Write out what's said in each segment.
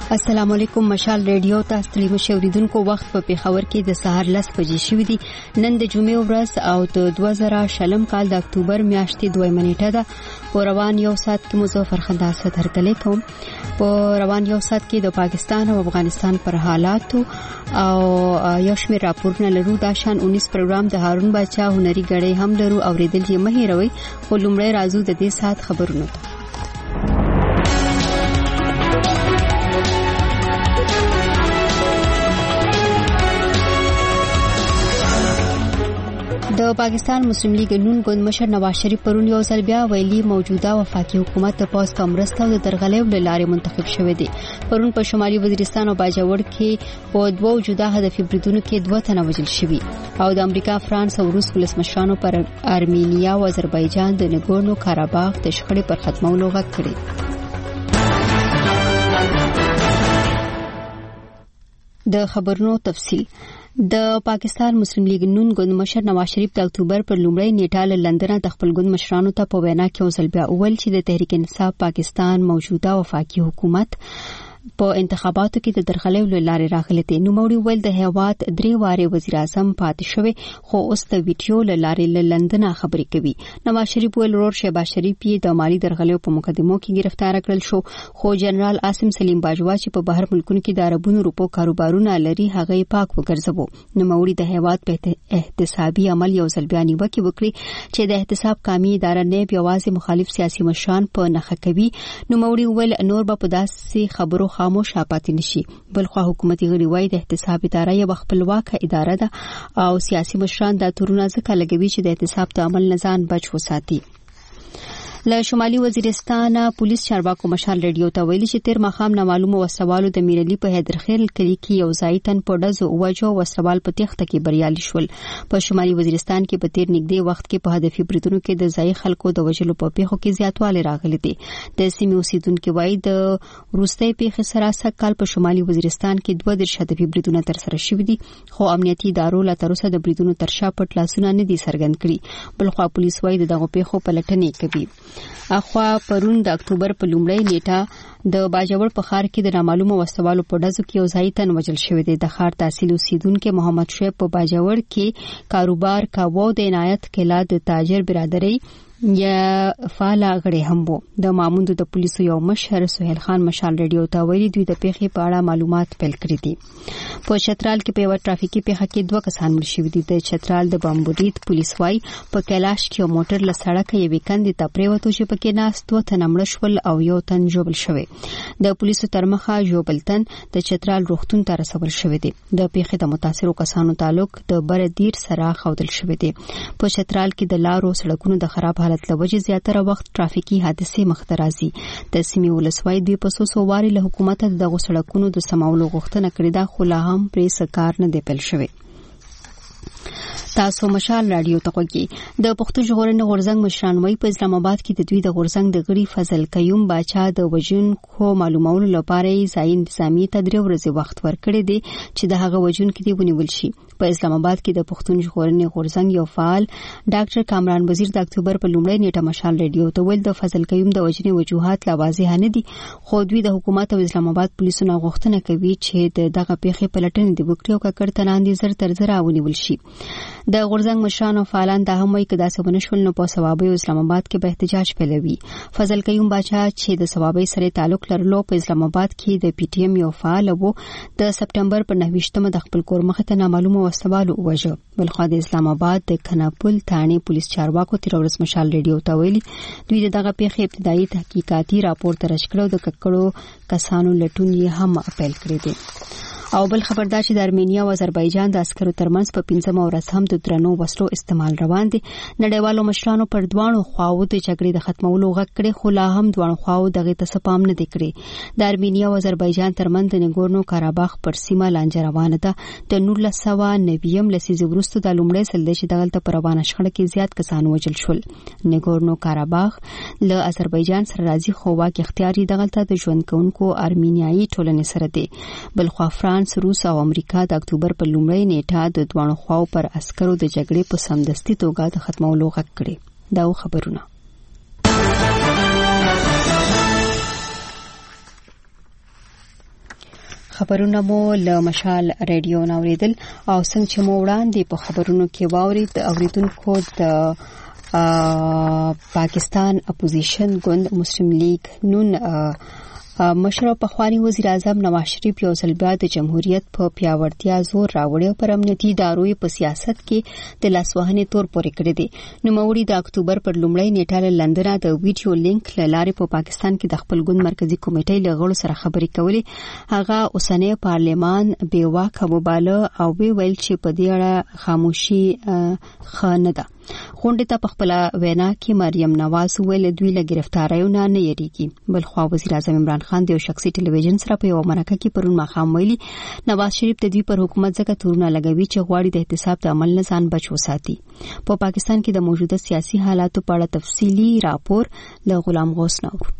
السلام علیکم. مشال ریډیو ته ستړي مشوریدونکو وخت په پیښور کې د سهار 10 بجې شوې دي. نن د جمعې ورځ او د 2000 کال د اکتوبر میاشتې 2 نیټه ده. په روان یو سات کې مظفر خندا ست هرکلی کوم. په روان یو سات کې د پاکستان او افغانستان پر حالات او یو شمېر راپورونه لرو. دا شان 19 پروګرام د هارون باچا هنري غړي هم لرو. اوریدل یې مه هېروئ. خو لومړی راځو د دې سات خبرونو ته. د پاکستان مسلم لیگ نون ګوند مشر نواز شریف پرون یو ځل بیا ویلي موجوده وفاقي حکومت د پوز کمرسته او د درغلې لارې منتخب شوې دي. پرون په شمالي وزیرستان او باجوړ کې په دوه جدا هدفي بریدونو کې 2 تنه وژل شوي او د امریکا، فرانس او روس ولسمشرانو پر ارمینیا او آذربایجان د نګورنو کاراباغ د شخړې پر ختمولو غږ کړی. د خبرونو تفصیل. د پاکستان مسلم لیگ نون ګوند مشر نواز شریف د اکتوبر پر لومړۍ نیټه له لندن د خپل ګوند مشرانو ته په وینا کې وزل بیا اول چې د تحریک انصاف پاکستان موجوده وفاقي حکومت په انتخاباتو کې د درغلې لارې راغلي. نو موړي ویل د هیواد 3 واره وزیر اعظم پاتې شوی خو اوس د ویډیو لارې له لندن خبرې کوي. نواز شریف ویل ورور شهباز شریف یې د مالی درغلې په مقدمو کې گرفتار کړل شو خو جنرال عاصم سلیم باجوا چې په بهر ملکونو کې د عربونو روپو کاروبارونه لري هغه پاک وګرځبو. نو موړي د هیواد په احتسابي عمل یو ځل بیا نیوکه وکړي چې د احتساب قومي اداره نه یوازې مخالف سیاسي مشران په نخښه کوي. نو موړي ویل نور به په داسې خبرو خاموش پاتې نشي. بلخو حکومتي غړي وایي د احتساب اداره یو خپلواک اداره ده او سیاسي مشران د تورونه ځکه لګوي چې د احتساب د عمل نزان بچ وساتي. له شمالي وزیرستان پولیس چارواکو مشال ریډیو ته ویلي چې تیر مخام نامعلومه وسوالو د میرلی په حیدرخیل کلی کې یو ځای تن په ډزو وجو وسوال په تخته کې بریالي شول. په شمالي وزیرستان کې په تیر نږدې وخت کې په هدفي بریدونو کې د ځای خلکو د وژلو په پیښو کې زیاتوالی راغلی دی. د سیمې اوسیدونکو وایي د روسي پیښې سره سږ کال په شمالي وزیرستان کې 2 هدفي بریدونه ترسره شوي دي خو امنیتي ادارو لا تر اوسه د بریدونو تر شا پټ لاسونه نه دي څرګند کړي. بلخو پولیس وایي دغه پیښو په لټنې کوي. اخوا پرون د اکتوبر په لومړۍ نیټه د باجوړ په ښار کې د نامعلومه وسوالو په ډزو کې یو ځای تن وژل شوی دی. د ښار تحصیل اوسیدونکو محمد شعیب په باجوړ کې کاروبار کاوه. د عنایت کلا د تاجر برادرۍ یا فعال غړي هم وو. د ماموند د پولیسو یو مشر سہیل خان مشال ریډیو ته ویلي دوی د پیښې په اړه معلومات پیل کړي دي. په چترال کې په یو ټرافیکي پیښه کې 2 کسان مړ شوي دي. د چترال د بامبورید پولیس وايي په کلاش کې یو موټر له سړک یې وکندې ته پریوتو چې پکې ناس 2 تن مړ شول او یو تن ژوبل شوی. د پولیسو ترمخه ژوبل تن د چترال روغتون ته رسول شوی دی. د پیښې د متاثرو کسانو تعلق د بردیر سره خودل شوی دی. په چترال کې د لارو سړکونو د خراب حالت لوجه زیاتره وخت ټرافیکي حادثې مخ ته راځي. د سیمې ولسوالۍ دوی په سوسو واري له حکومت د سړکونو د سماولو غوښتنه کړې ده خو لا هم پرې سکار نه دی پیل شوی. تاسو مشال رادیو ته کوي. د پښتون ژغورنې غورځنګ مشران وایي په اسلام آباد کې د دوی د غورځنګ د غړي فضل قیوم باچا د وژونکو معلومولو لپاره ځای انتظامی ته 3 ورځې وخت ورکړی دی چې د هغه وژونکو دی ونیول شي. په اسلام آباد کې د پښتون ژغورنې غورځنګ یو فعال ډاکټر کامران وزیر د اکتوبر په لومړۍ نیټه مشال ریډیو ته ویل د فضل قیوم د وژنې وجوهات لا واضح نه دي خو دوی د حکومت او اسلام آباد پولیسو نه غوښتنه کوي چې دغه پیښې په لټنې دی وکړي او ککړتنان دي زر تر زر ونیول شي. د غورځنګ مشرانو فعالان دا هم وایي چې د سبنه شول نو په ثوابي اسلام آباد کې به احتجاج پیلوي. فضل قیوم باچا چې د ثوابي سره تعلق لرلو په اسلام آباد کې د پی ټی ایم یو فعال وو د سپټمبر پر 9 د خپل کور مخ ته نامعلومه وسوالو وژل. بلخو د اسلام آباد د کناپل تانه پولیس چارواکو تیر ورځ مشال ریډیو ته ویلي دوی دغه پیښې ابتدایي تحقیقاتي راپور ترش کړو د ککړو کسانو لټون یې هم اپیل کړی دی. او بل خبردار چې د ارمینیا او آذربایجان د عسکرو ترمنځ په 15 ورځ هم د درنو وسلو استعمال روان دي. نړیوالو مشرانو پر دوانو خواو د جګړې د ختمولو غږ کړي خو لا هم دوانو خواو دغه ته پام نه دی کړی. د ارمینیا او آذربایجان ترمنځ د نګورنو کاراباغ پر سیمه لانجه روانه ده. د 1990 لسیزې وروسته د لومړی ځل چې دغلته پر روانه شخړه کې زیات کسان وژل شول. نګورنو کاراباغ له آذربایجان سره راځي خو واک اختیاري دغلته د ژوند کوونکو ارمینیایي ټولنې سره دی. بلخو روس او امریکا د اکتوبر په لومړۍ نیټه د دوانو خواو پر عسکرو د جګړې په سمدستي توګه د ختمولو غږ کړی. دا خبرونه خبرونه مو له مشال رادیو نوریدل او څنګه چې مو وړاندې په خبرونو کې واورید اوریدونکو د پاکستان اپوزیشن ګوند مسلم لیگ نون مشر پخوانی وزیر اعظم نواز شریف یو ځل بیا د جمهوریت په پیاوړتیا زور راوړی او پر امنیتي ادارو په سیاست کې د لاسوهنې تور پورې کړی دی. نوموړي د اکتوبر پر لومړۍ نیټه له لندن د ویډیو لینک له لارې په پاکستان کې د خپل ګوند مرکزی کمیټې له غړو سره خبرې کولې. هغه اوسنی پارلمان بې واکه وباله او ویل چې په دې اړه خاموشي خانه ده. غونډه ته په خپل وینا کې مریم نواز ویل دوی له گرفتاریو نه یریږي. بل خو وزیر اعظم عمران خان د شخصي ټلویزیون سره په یو مرکه کې پرون ماښام ویلي نواز شریف د دوی پر حکومت ځکه تورونه لګوي چې غواړي د احتساب د عمل نه ځان بچ وساتي. په پاکستان کې د موجوده سیاسي حالاتو په اړه تفصیلی راپور له غلام غوث نور.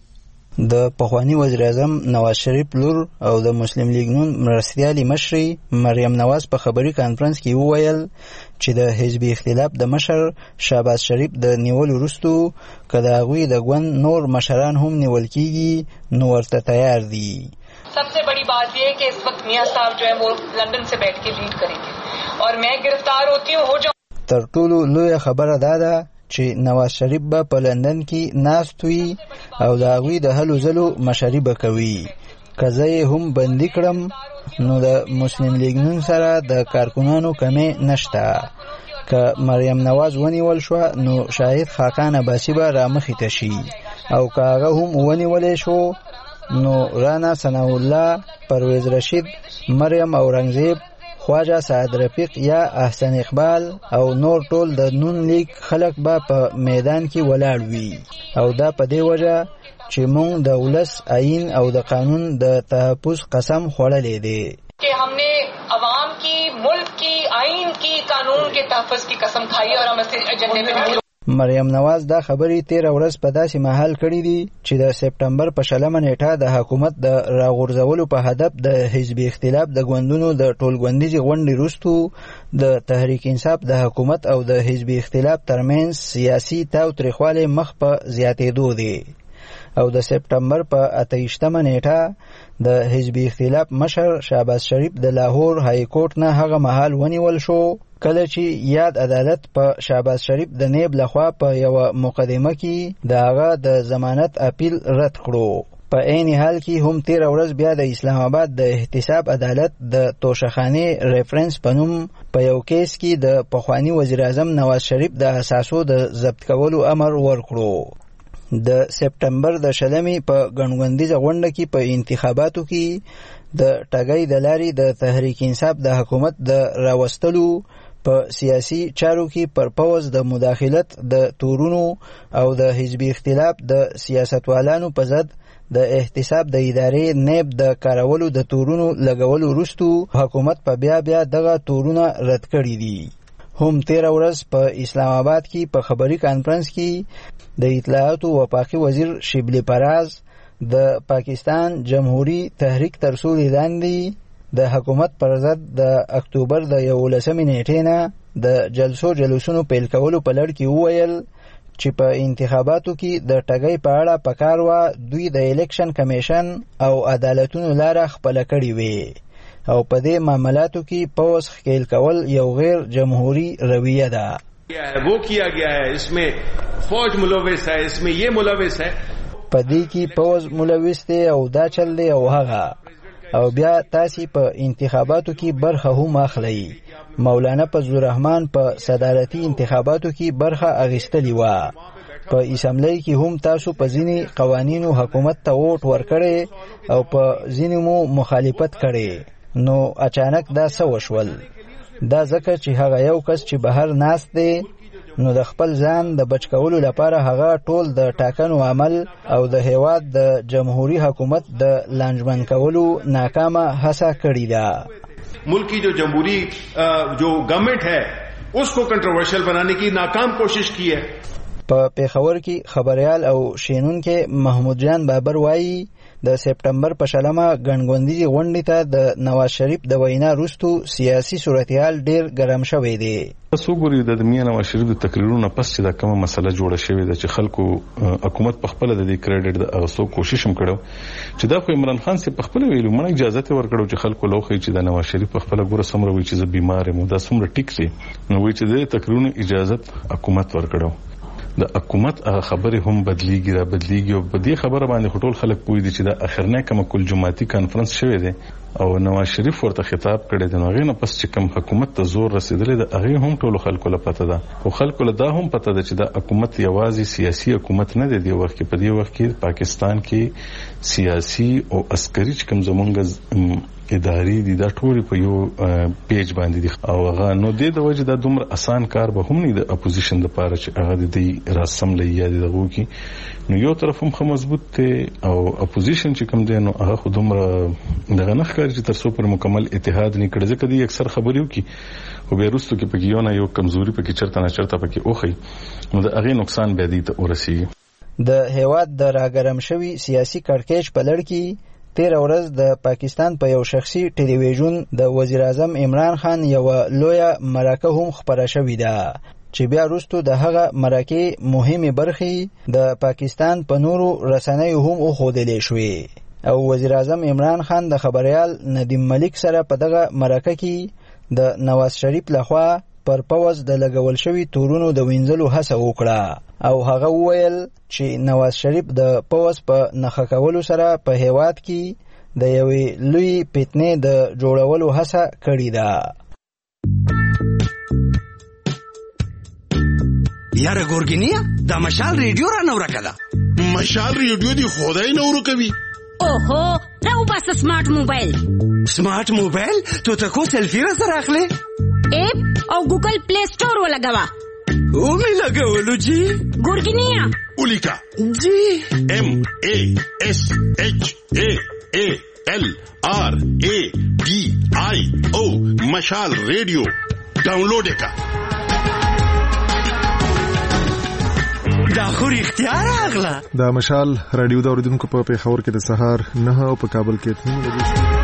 د پخوانی وزیر اعظم نواز شریف لور او د مسلم لیگ نون مرستیالي مشري مریم نواز په خبري کانفرنس کې وویل چې د حزبي اختلاف د مشر شهباز شریف د نیول وروسته کله غوي د ګوند نور مشران هم نیول کیږي نو ورته تیار دي. सबसे बड़ी बात यह है कि इस वक्त मियां साहब जो है वो लंदन से बैठ के लीड करेंगे और मैं गिरफ्तार होती हूं हो जाऊं. تر ټولو لوی خبره ده چې نواز شریف به په لندن کې ناست وي او د هغوی د هلو ځلو مشري به کوي. که زه یې هم بندي کړم نو د مسلم لیگ نون سره د کارکنانو کمې نشته. که مریم نواز ونیول شو نو شاهد خاقان عباسی به رامخې ته شي او که هغه هم ونیولی شو نو رانا ثناء الله پرویز رشید مریم اورنګزیب خواجه سعد رفیق یا احسن اقبال او نور ټول د نون لیگ خلک به په میدان کې ولاړ وي او دا په دې وجه چې مونږ د ولس آئین او د قانون د تحفظ قسم خوړلې دی कि हमने अवाम की मुल्क की आइन की कानून के तहफ़्फ़ुज़ की कसम खाई और हम इस एजेंडे पे مریم نواز دا خبرې 13 ورځ په داسې مهال کړې دي چې د سپټمبر په 20 نیټه د حکومت د راغورځولو په هدف د حزبي اختلاف د ګوندونو د ټولګوندیزې غونډې وروسته د تحریک انصاف د حکومت او د حزبي اختلاف ترمنځ سیاسي تاوتریخوالی مخ په زیاتېدو دی او د سپټمبر په 28 نیټه د حزبي اختلاف مشر شهباز شریف د لاهور های کورټ نه هغه مهال ونیول شو کله چې یاد عدالت په شهباز شریف د نیب لخوا په یو مقدمه کې د هغه د ضمانت اپیل رد کړو. په عین حال کې هم 13 ورځ بیا د اسلام آباد د احتساب عدالت د توشخانه ریفرنس پنوم په یو کیس کې د پخوانی وزیر اعظم نواز شریف د اساسو د ضبط کولو امر ورکړو. د سپټمبر د 20 په غونډیزه غونډه کې په انتخاباتو کې د ټاګۍ د لارې د تحریک انصاف د حکومت د راوستلو په سیاسي چارو کې پر پوز د مداخلت د تورونو او د حزبي اختلاف د سیاستوالانو په ضد د احتساب د ادارې نیب د کارولو د تورونو لګولو وروسته حکومت په بیا دغه تورونه رد کړي دي. هم 13 ورځ په اسلام آباد کې په خبري کانفرنس کې د اطلاعات او وفاقي وزیر شبلی پراز د پاکستان جمهوری تحریک ترسول لاندې د حکومت پر ضد د اکتوبر د 11 نیټې نه د جلوسونو پیل کولو په لړ کې وویل چې په انتخاباتو کې د ټاګۍ په اړه پکار و دوی د الیکشن کمیشن او عدالتونو لاره خپل کړی وي او په دې معاملاتو کې پوز خېل کول یو غیر جمهوری رویه ده. वो किया गया है इसमें फौज मुलविस है इसमें ये मुलविस है په دې کې پوز ملوث دی او دا چل دی او هغه او بیا تاسو په انتخاباتو کې برخه هم اخلئ. مولانا فضل الرحمن په صدارتي انتخاباتو کې برخه اخیستلی و. په اسمبلی کې هم تاسو په ځینی قوانینو حکومت ته ووټ ورکړی او په ځینو مو مخالفت کړی. نو اچانک دا څه وشول؟ دا ځکه چې هغه یو کس چې بهر ناست دی نو د خپل ځان د بچ کولو لپاره هغه ټول د ټاکنو عمل او د هیواد د جمهوریت حکومت د لانجمن کولو ناکامه هڅه کړې ده. मुल्क की जो जमहूरी जो गवर्नमेंट है उसको कंट्रोवर्शियल बनाने की नाकाम कोशिश की है. په پیښور کې خبريال او شینون کې محمود جان بابر وایي د سپټمبر په شلمه ګڼګوندیزي غونډې ته د نواز شریف د وینا وروسته سیاسي صورتحال ډیر ګرم شوی دی. تاسو ګورئ د میا نواز شریف د تقریرونو پس چې دا کومه مسله جوړه شوې ده چې خلکو حکومت په خپل د دې کریډټ د اغوستو کوشش هم کړو چې دا خو عمران خان سي په خپل ویلو مړ اجازه ورکړو چې خلکو لوخي چې د نواز شریف په خپل ګوره سمره وي چې زه بیمار یم دا سمره ټیک سي نو وی چې د تقریرونو اجازه حکومت ورکړو. د حکومت خبره هم بدلیږي را بدلیږي او په دې خبره باندې ټول خلک پوي دي چې د اخرنه کوم کل جماعتي کانفرنس شوی دی او نواز شریف ورته خطاب کړی دی. نو هغه نه پس چې کوم حکومت ته زور رسیدلی د هغه هم ټول خلکو له پته ده او خلکو له دا هم پته ده چې د حکومت یوازې سیاسي حکومت نه دی. دی وخت کې په دې وخت کې پاکستان کې سیاسي او عسکري کوم زمونږ اداري دي دا ټول په یو پیج باندې دي او هغه نو د وجه دا دومره اسان کار به هم نه د اپوزیشن لپاره چې هغه د رسم لې یاد دغه کی نو یو طرف هم مضبوط ته او اپوزیشن چې کوم دی نو هغه خودمره دغه نه ښکاري چې تر څو پر مکمل اتحاد نه کړي ځکه دی اکثر خبرې وکي او بیا وروسته کې پکې یو کمزوري پکې چرته نه چرته پکې اوخی نو د هغه نقصان به دي ته ورسي. د هیواد د راګرم شوی سیاسي کړکېچ په لړ کې 13 ورځ د پاکستان په یو شخصي ټلویزیون د وزیر اعظم عمران خان یو لویه مرکه هم خبره شوې ده چې بیا وروسته د هغه مرکې مهمه برخې د پاکستان په نورو رسنیو هم ښودلې شوې او وزیر اعظم عمران خان د خبريال ندیم ملک سره په دغه مرکه کې د نواز شریف لخوا پر پوز د لګول شوی تورونو د وینځلو هڅه وکړه او هغه وویل چې نواز شریف د پوز په نخښه کولو سره په هیواد کې د یوې لوی فتنې د جوړولو هڅه کړې ده. یاره ګورګینیا دا مشال ریډیو را نور کړه مشال ریډیو دی خدای نور کوي. اوهو راو بس سمارټ موبایل تو ته کو سلفی را سره اخلي ایپ او گوگل پلی سٹور ولګوا او می لګولو جی ګورګینیا اولیکا جی MASHALRADIO مشال ریډیو ډاونلوډ کا دا خو اختیار اغلا دا مشال رادیو دا اوریدونکو په پیښور کې د سهار 9 او په کابل کې 3 بجې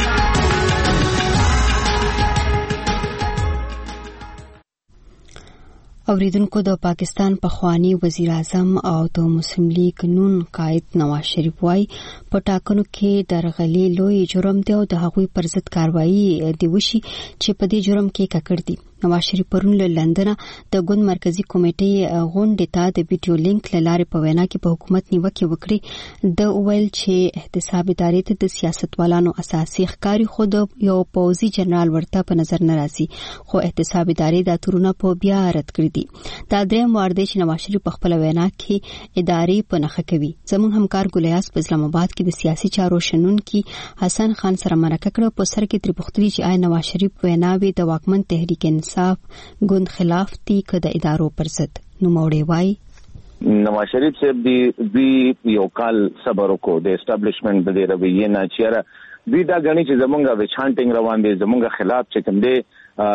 اوریدونکو د پاکستان پخوانی وزیر اعظم او د مسلم لیگ نون قائد نواز شریف وايي په ټاکنو کې درغلي لوی جرم دی او د هغوی پر ضد کاروایی دی وشي چې په دې جرم کې ککړ دي. نواز شریف پرون له لندن د ګوند مرکزی کمیټې غونډې ته د ویډیو لینک لاره په وینا کې په حکومت نیوکه وکړي. د ویل چې احتساب ادارې ته د سیاستوالانو اساسي ښکاری خود یو پوزي جنرال ورته په نظر نه راځي خو احتساب ادارې د تورونه په بیا رد کړی دي. دا دریم وار دی چې نواز شریف په خپل وینا کې ادارې په نخښه کوي. زموږ همکار ګلیاس په اسلام آباد کې د سیاسي چارو شنونکي حسن خان سره مرکه کړه په سر کې تر پختري چې آی نواز شریف ویناوي د واکمن تحریک انصاف ګوند خلاف دي که د ادارو پر ضد. نو موړې وای نواز شریف صاحب دی یو کال صبر وکړو د اسټابلیشمنت د رویې نه چیرې دوی دا غني چې زمونږه وچانټینګ روان دي زمونږه خلاف چې کوم دی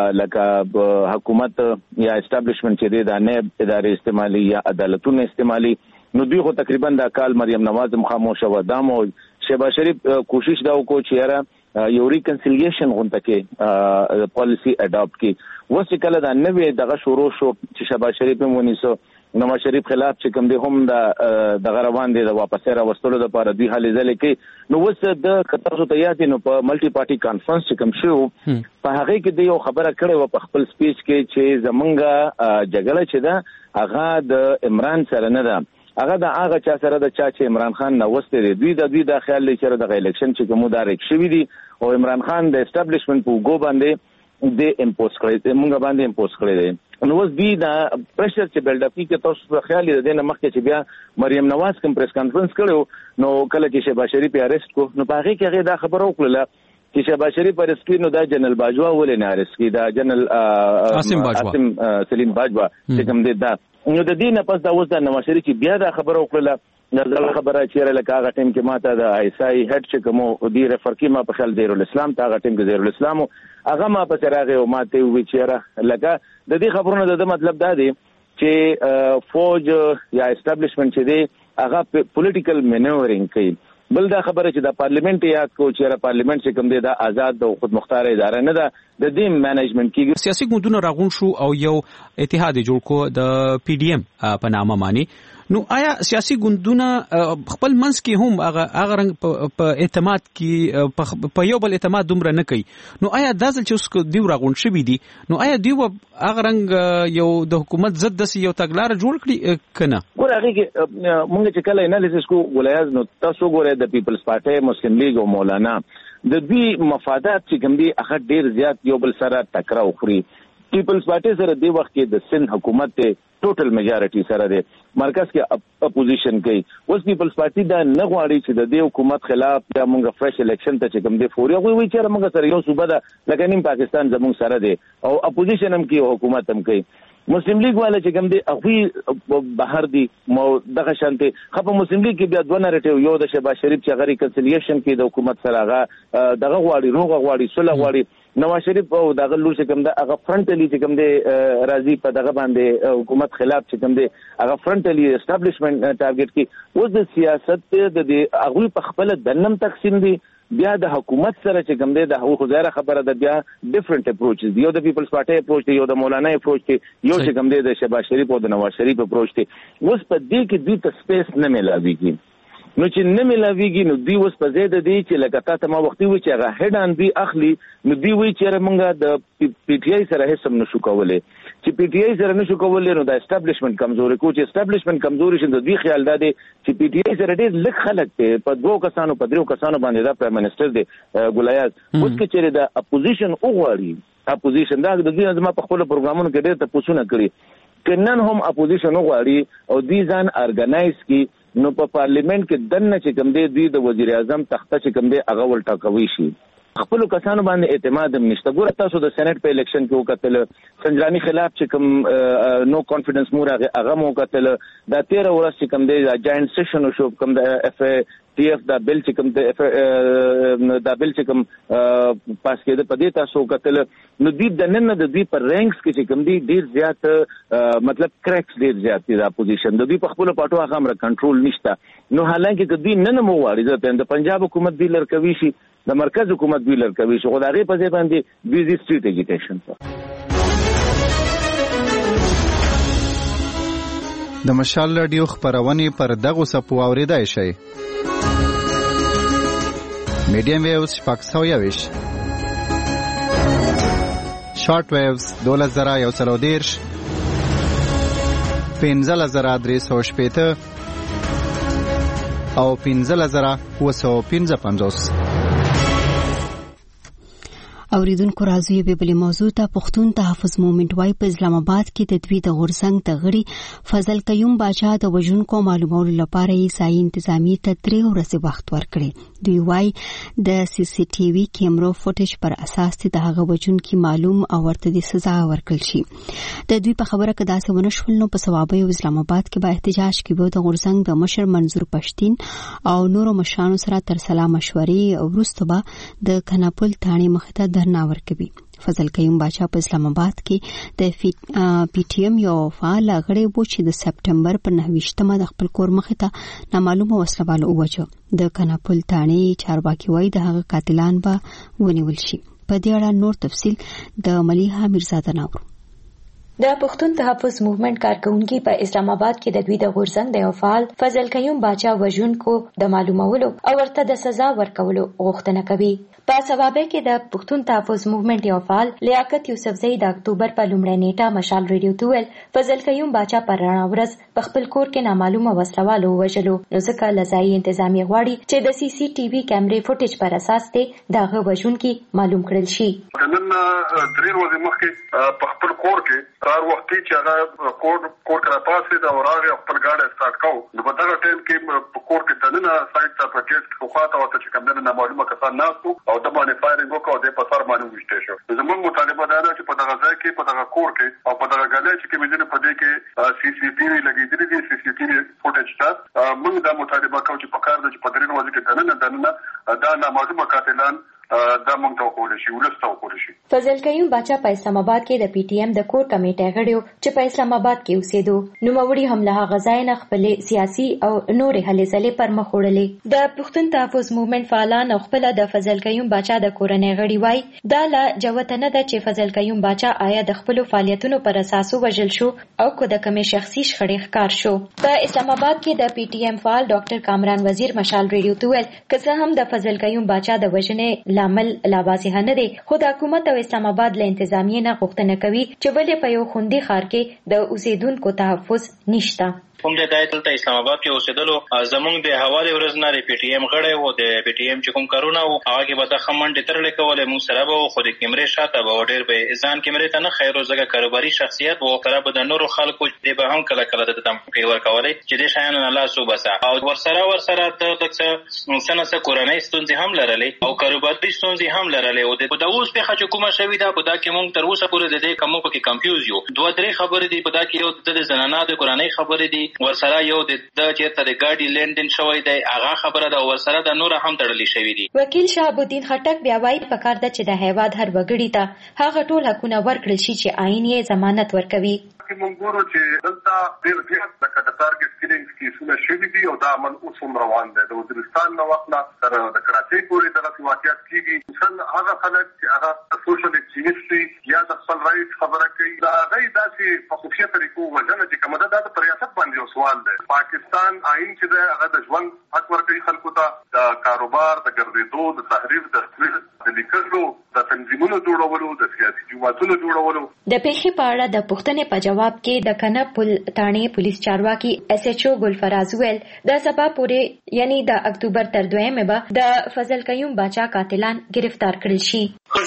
لکه حکومت یا اسټابلیشمنت چې دی د نائب ادارې استعمالي یا عدالتونو استعمالي نو دوی خو تقریبا دا کال مریم نواز خاموش و دامو شهباز شریف کوشش دا وکړو چې یاره یو ریکنسیلیشن غونډه کې پالیسی اډاپټ کی وسه کله دا نوې دغه شروع شو چې شهباز شریف مونیسو نواز شریف خلاف چې کوم دی هم د غروان دي د واپس را وستلو لپاره دوی حل ځلې کې نو وسه د خطر ته یاد نو په ملټي پارټي کانفرنس چې کوم شو په هغه کې د یو خبره کړې و په خپل سپیچ کې چې زمونږه جګړه چې ده هغه د عمران سره نه ده هغه د هغه چا سره د چا چې عمران خان نوسته دی دوی د خیال لري چې د الیکشن چې کومو دا ریکشوي دي او عمران خان د اسټابلیشمنت په ګو باندې د امپوز کړی موږ باندې امپوز کړی دی نو اوس دی دا پریشر چې بلډ اپ کې تاسو په خیال لري د مخکې چې بیا مریم نواز کوم پریس کانفرنس کړو نو کله چې شهباز شریف اریسټ کو نو په هغه کې هغه دا خبره وکړه چې شهباز شریف اریسټ کړي نو دا جنرال باجوا ولې نه اریسټ کړي دا جنرال عاصم سلیم باجوا چې کوم دی دا نو د دې نه پس دا اوس د نواز شریف بیا دا خبره وکړه نظر خبره چې لکه هغه ټیم کې ماته د ایسای هډ چې کوم دی ریفر کې ما په خل دیر الاسلام ته هغه ټیم کې دیر الاسلام هغه ما په سراغه او ماته وی چیرې لکه د دې خبرونو د مطلب دا دی چې فوج یا اسټابلیشمنت چې دی هغه پولیټیکل مینورینګ کوي بل دا خبره چې د پارلیمنت یاد کو چې پارلیمنت چې کوم دی دا آزاد او خود مختار اداره نه ده د دې مینجمنت کیږي. سیاسي ګوندونه راغون شو او یو اتحاد جوړ کو د پی ډی ایم په نامه باندې. نو آیا سیاسي ګوندونه خپل منځ کې هم هغه رنګ په اعتماد کې په یو بل اعتماد دومره نه کوي؟ نو آیا دا ځل چې اوس دیو راغون شوي دي نو آیا دیو هغه رنګ یو د حکومت ضد داسې یو تګلاره جوړ کړي که نه؟ ګوره هغې کې مونږ چې کله انالیسس کو ګولیاز نو تاسو ګورئ د پیپلز پارټۍ مسلم لیگ او مولانا د دوی مفادات چې کوم دي هغه ډېر زیات یو بل سره ټکراو خوري. پیپلز پارټۍ سره دی وخت کې د سند حکومت ته ټوټل میجارټي سره دی مرکز کې اپوزیشن کوي. اوس پیپلز پارټي دا نه غواړي چې د دې حکومت خلاف دا مونږ فرش الیکشن ته چې کوم دی فوري هغوی وایي چې مونږ سره یو صوبه ده لکه نیم پاکستان زموږ سره دی او اپوزیشن هم کوي او حکومت هم کوي. مسلم لیگ والا چې کوم دی هغوی بهر دي دغه شانتي خو مسلم لیگ کې بیا دوه نریټیو یو د شهباز شریف چې هغه ریکنسیلیشن کې د حکومت سره هغه دغه غواړي روغه غواړي صلح غواړي. نواز شریف او دغه لور چې کوم دی هغه فرنټلی چې کوم دی راځي په دغه باندې حکومت خلاف چې کوم دی هغه فرنټلی اسټابلیشمنت ټارګټ کې اوس د سیاست د هغوی په خپل دنم تقسیم دي. بیا د حکومت سره چې کوم دی د هغو ظاهره خبره ده بیا ډیفرنٹ اپروچز دي. یو د پیپلز پارټۍ اپروچ دی یو د مولانا اپروچ دی یو چې کوم دی د شهباز شریف او د نواز شریف اپروچ دی. اوس په دې کې دوی ته سپیس نه میلاویږي. نو چې نه ملاویږي نو دوی اوس په ځای د دې چې لکه تاسو ما وختي وی چې هغه هډ ان دوی اخلي نو دوی وی چې موږ د پی ټی آی سره هیڅ هم نشو کولای. چې پی ټی آی سره نشو کولای نو د اسټابلیشمنت کمزوري کو چې اسټابلیشمنت کمزوري شي د دوی خیال دا دی چې پی ټی آی سره ډېر لږ خلک دی په دوه کسانو په دریو کسانو باندې دا پرایم منسٹر دی ګولیاز. اوس کې چې د اپوزیشن وغواړي اپوزیشن دا د دوی زما په خپل پروګرامونو کې ډېر تاسو نه کړی کنن هم اپوزیشن وغواړي او دوی ځان ارګنایز کی نو په پارلیمنت کې دنه چې کوم دی دوی د وزیر اعظم تخته چې کوم دی هغه ولټاکوي شي. خپل کسانو باندې اعتماد هم نشته. ګوره تاسو د سېنات په الیکشن کې وکتل سنجرانی خلاف چې کوم نو کانفیډنس مور هغه مو وکتل دا 13 ورځ چې کوم دی جاینټ سیشن شو کوم د اف ټي اف دا بل چې کوم دا بل چې کوم پاس کېده په دې تاسو وکتل نو دوی د نن د دوی پر رینکس کې چې کوم دی ډیر زیات مطلب کریکس ډیر زیات دي د اپوزیشن د دوی په خپل پټو هغه امر کنټرول نشته. نو حالانکه دوی نن مو واړي د پنجاب حکومت دی لړکوي شي د مرکز حکومت دوی لړکوي شي خو دا غي په ځای باندې دوی د سټریټ اجیټیشن د مشال رادیو خبرونه پر دغه سپو اوریدای شي. میډیم ویوز پاکستاویش شارټ ویوز 2110 15350 او 15955. اوریدونکو راځي به بل موضوع ته پښتون تحفظ موومېنټ وای په اسلام آباد کې د دوی د غورزنګ د غړي فضل قیوم باچا د وژونکو معلومولو لپاره یې سایي انتظامی ته 3 ورځې وخت ورکړي. دوی وای د سی سی ټي وي کیمرو فوټیج پر اساس د هغه وژونکو معلوم او ورته د سزا ورکړل شي. د دوی په خبره کې داسې ونشول نو په ثوابي اسلام آباد کې به احتجاج کوي. د غورزنګ د مشر منظور پښتين او نورو مشرانو سره تر سلام مشورې وروسته به د کناپل تاڼي مخته درنا ورکوي. فضل قیوم باچا په اسلام آباد کې د پی ټی ایم یو فعال غړی و چې د سپټمبر پر 29مه د خپل کور مخې ته نامعلومه وسلوال ووجه. د کناپل تاڼي چارواکي وایي د هغه قاتلان به ونیول شي. په دې اړه نور تفصیل د ملیحه میرزاده ناورو. د پښتون تحفظ موومېنټ کارکونکي په اسلام آباد کې د دوی د غورزنګ د یو فعال فضل قیوم باچا وژونکو د معلومولو او ورته د سزا ورکولو غوښتنه کوي. په سوابه کې د پښتون تحفظ موومېنټ یو فعال لیاقت یوسفزئی د اکتوبر په لومړۍ نیټه مشال ریډیو ته ویل فضل قیوم باچا پر رڼا ورځ په خپل کور کې نامعلومه وسلوال ووژلو نو ځکه لزایي انتظامی غواړي چې د سی سی ټي وي کیمرې فوټیج پر اساس ته دغه وژونکي معلوم کړل شي. نن 3 ورځې مخکې په خپل کور کې کار وخت چې هغه کور کرا پاسې دا وراغه خپل گاډي سٹارټ کاو نو په دغه ټیم کې په کور کې تننه سایت ته پکېټ کې خواته وته چې کوم نه معلومه کسان ناسو او د باندې فایرینګ وکاو د په سر باندې وشته شو. زموږ مطالبه دا ده چې په دغه ځای کې په دغه کور کې او په دغه غاډي چې کوم ځینې په دې کې سی سی ټي وي لګېدلې دي سی سی ټي وي فوټیج تا موږ دا مطالبه کوو چې په کار د 15 ورځې کې تننه دا نامعلومه قاتلان دا موږ ته وکول شي ولسته وکول شي. فضل قیوم باچا په اسلام آباد کې د پی ټی ایم د کور کمیټې غړیو چې په اسلام آباد کې اوسېدو. نوموړي هم له غزاینه خپل سیاسي او نورې هلې ځلې پر مخ وړلې. د پښتون تحفظ موومېنټ فعالان خپل د فضل قیوم باچا د کورنۍ غړي وای دا لا جوته نه ده چې فضل قیوم باچا آیا د خپل فعالیتونو پر اساس وژل شو او کو د کمی شخصي شخړې ښکار شو. په اسلام آباد کې د پی ټی ایم فعال ډاکټر کامران وزیر مشال ریډیو ته ویل که هم د فضل قیوم باچا د وژنې لامل لا واضح نه دی خو د حکومت او اسلام آباد له انتظامیې نه غوښتنه کوي چې ولې په یو خوندي ښار کې د اوسیدونکو تحفظ نشته. کوم د دایته اسلام آباد کې اوسېدلو زمونږ د حواله ورزناري پی ټی ایم غړی وو د پی ټی ایم چې کوم کارونه وو هغه کې به د خمنډ ترلې کوله مو سره به خو د کیمرې شاته به ډېر به ځان کیمرې ته نه خیر زګه کاروباري شخصیت وو سره به د نورو خلکو د به هم کله کله د تم کې ورکولې چې د شایانو نه لاس وباسه او ورسره د دغه سنسه کورنۍ ستونزې هم لرلې او کاروباري ستونزې هم لرلې او د اوس په خچ کومه شوی دا په دا کې مونږ تر اوسه پورې د دې کومو کې کنفیوز یو دوه درې خبرې دي په دا کې یو د زنانه د کورنۍ خبرې دي ورسره یو د چیرته د ګاډي لندن شوی دی هغه خبره ده ورسره د نور هم تړلې شوی دي. وکیل شهاب الدین خټک بیا وایي پکار ده چې د هیواد هر وګړي ته هغه ټول حقونه ورکړل شي چې آئین یې ضمانت ورکوي. موږ ګورو چې دلته ډېر زیات د ټارګټ کیلینګز کیسونه شوي دي او دا عمل اوس هم روان دی. د وزیرستان نه وخت تر د کراچۍ پورې دغه واقعیت کیږي. مثلا هغه خلک چې هغه سوشل اکټیویسټ یا د خپل رایټ خبره کوي دا هغه داسې په خفیه طریقو وژنه چې کومه ده د ریاست باندې یو سوال دی. پاکستان آئین چې دی هغه د ژوند حق ورکوي خلکو ته د کاروبار د ګرځېدو د تحریر د لیکلو د تنظیمونو جوړولو د سیاسي جماعتونو جوړولو. د پیښې په اړه د پوښتنې په جواب کې د کنه پل تاڼې پولیس چارواکي ایس ایچ او ګلفراز ویل د سبا پورې یعنی د اکتوبر تر 2 به د فضل قیوم باچا قاتلان گرفتار کړل شي.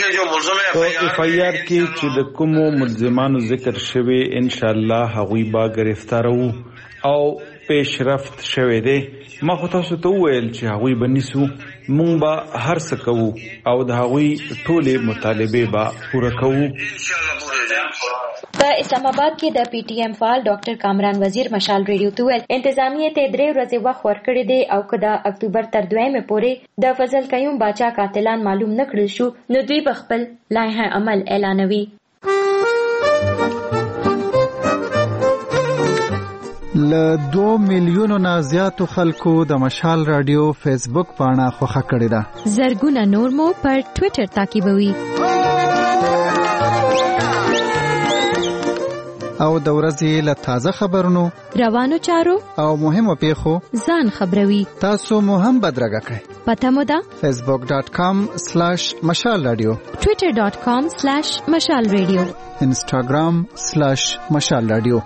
په اف آی آر کې چې د کومو ملزمانو ذکر شوی ان شاء الله هغوی با گرفتارو او پیشرفت شوی دی. ما خو تاسو ته ویل چې هغوی بنیسو مونږ به هر څه کوو او د هغوی ټولې مطالبې به پوره کوو. په اسلام آباد کې د پی ټی ایم فعال ډاکټر کامران وزیر مشال ریډیو ته ویل انتظامیه ته 3 ورځې وخت ورکړی دی او که د اکتوبر تر 2 پورې د فضل قیوم باچا قاتلان معلوم نه کړل شو نو دوی به خپل لایحه عمل اعلانوي. له 2 میلیونو نه زیاتو خلکو د مشال رادیو فیسبوک پاڼه خوښه کړې ده. زرګونه نور مو پر ټوئیټر تعقیبوي او د ورځې له تازه خبرونو روانو چارو او مهمو پیښو ځان خبروي. تاسو مو هم بدرګه کړئ. پته مو ده facebook.com/مشال رادیو twitter.com/مشال رادیو instagram/مشال رادیو.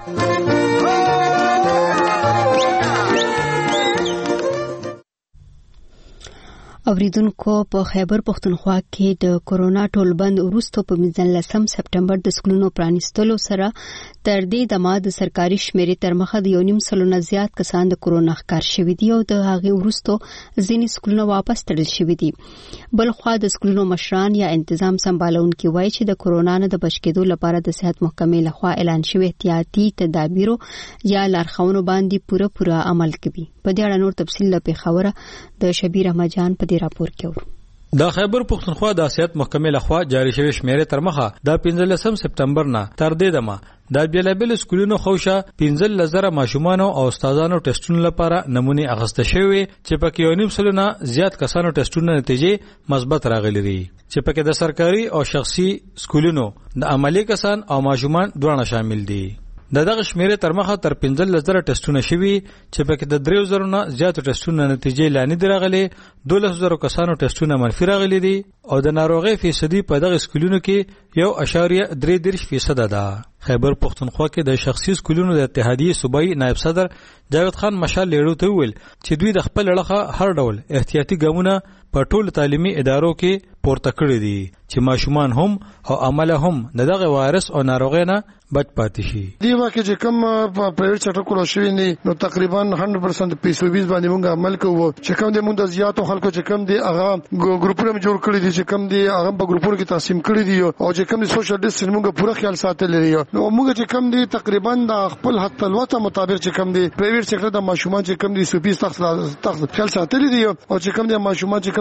اوریدونکو په خیبر پختونخوا کې د کورونا ټولبند وروسته په 19 سپټمبر د سکولونو پرانیستلو سره تر دې دمه د سرکاري شمیرې تر مخه د 1.5 سلنه زیات کسان د کورونا ښکار شوي دي او د هغې وروسته ځینې سکولونه واپس تړل شوي دي. بل خوا د سکولونو مشران یا انتظام سمبالونکي وایي چې د کورونا نه د بچ کېدو لپاره د صحت محکمې لخوا اعلان شوی احتیاطي تدابیرو یا لارښوونو باندې پوره عمل کوي. په دې اړه نور تفصیل له پیښوره د شبیر احمد جان په راپور کې ورو. د خیبر پختونخوا د صحت محکمې لخوا جاری شوی شمیرې تر مخه د 15 سپټمبر نه تر دې دمه د بیلابل سکولونو خوښه 15,000 ماشومان او استادانو ټیسټونو لپاره نمونه اخیسته شوی چې پکې 1.5 سلنه زیات کسانو ټیسټونو نتیجې مثبت راغلي دي چې پکې د سرکاري او شخصي سکولونو د عملی کسان او ماشومان دواړه شامل دي. دغه شمیرې تر مخه تر 15,000 ټیسټونه شوي چې پکې د 3,000 نه زیات ټیسټونه نتیجې لانی درغلي 12,000 کسانو ټیسټونه منفي راغلي دي او د ناروغي فیصدي په دغه سکولونو کې 1.3% ده. خیبر پختونخوا کې د شخصي سکولونو د اتحادیې صوبایي نائب صدر جاوید خان مشال لیړو ته ویل چې دوی د خپل لړخه هر ډول احتیاطي ګامونه په ټولو تعلیمي ادارو کې پورته کړی دي چې ماشومان هم او عمله هم دغه وایرس او ناروغي نه بچ پاتې شي. دی واکه چې کوم په پرایویټ سېکټر کې شوی نه نو تقریبا 100% پیسوبیز باندې موږ عمل کوو چې کوم د موږ د زیاتو خلکو چې کوم دی هغه ګروپونه جوړ کړی دي چې کوم دی هغه په ګروپونو کې تقسیم کړی دي او چې کوم سوشل ډیسټنس موږ پوره خیال ساتل لري نو موږ چې کوم دی تقریبا د خپل حق الوته مطابق چې کوم دی پرایویټ سېکټر د ماشومان چې کوم دی سوپیس تخت خیال ساتل دي او چې کوم دی ماشومان چې کوم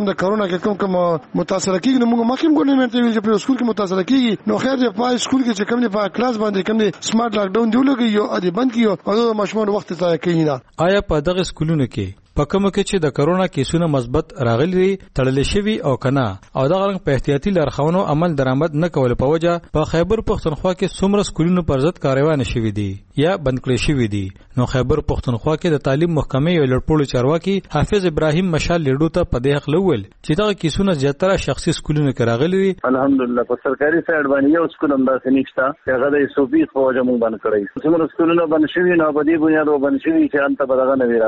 کوم د کرونا کې کوم متاثر کیږي نو موږ مخکې ګورنمنت ویل چې په سکول کې متاثر کیږي نو خیر دې په سکول کې چې کوم نه په کلاس باندې کوم سمارټ لاک ډاون دی لګي یو ادي بند کیو او ماشومان وخت ته کوي نه. آیا په دغه سکولونو کې په کومه کې چې د کرونا کیسونه مثبت راغلي تړلې شوی او کنه او دغه رنګ په احتیاطي لارښوونو عمل درآمد نه کول په وجه په خیبر پښتونخوا کې څومره سکولونو پر ضد کاروانې شوې دي یا بند کړې شوې دي. نو خیبر پښتونخوا کې د تعلیم محکمې یو لړپوړو چارواکي حافظ ابراهیم مشال لیډو ته په دې حق لول چې دغه کیسونه زیاتره شخصي سکولونو کې راغلي دي. الحمدلله په سرکاري سایډ باندې یو سکول هم داسې نشته هغه د SOPs په وجه مونږ باندې کړی څومره سکولونه باندې شوي نو په دې بنیاد باندې شوي چې انت په دغه نه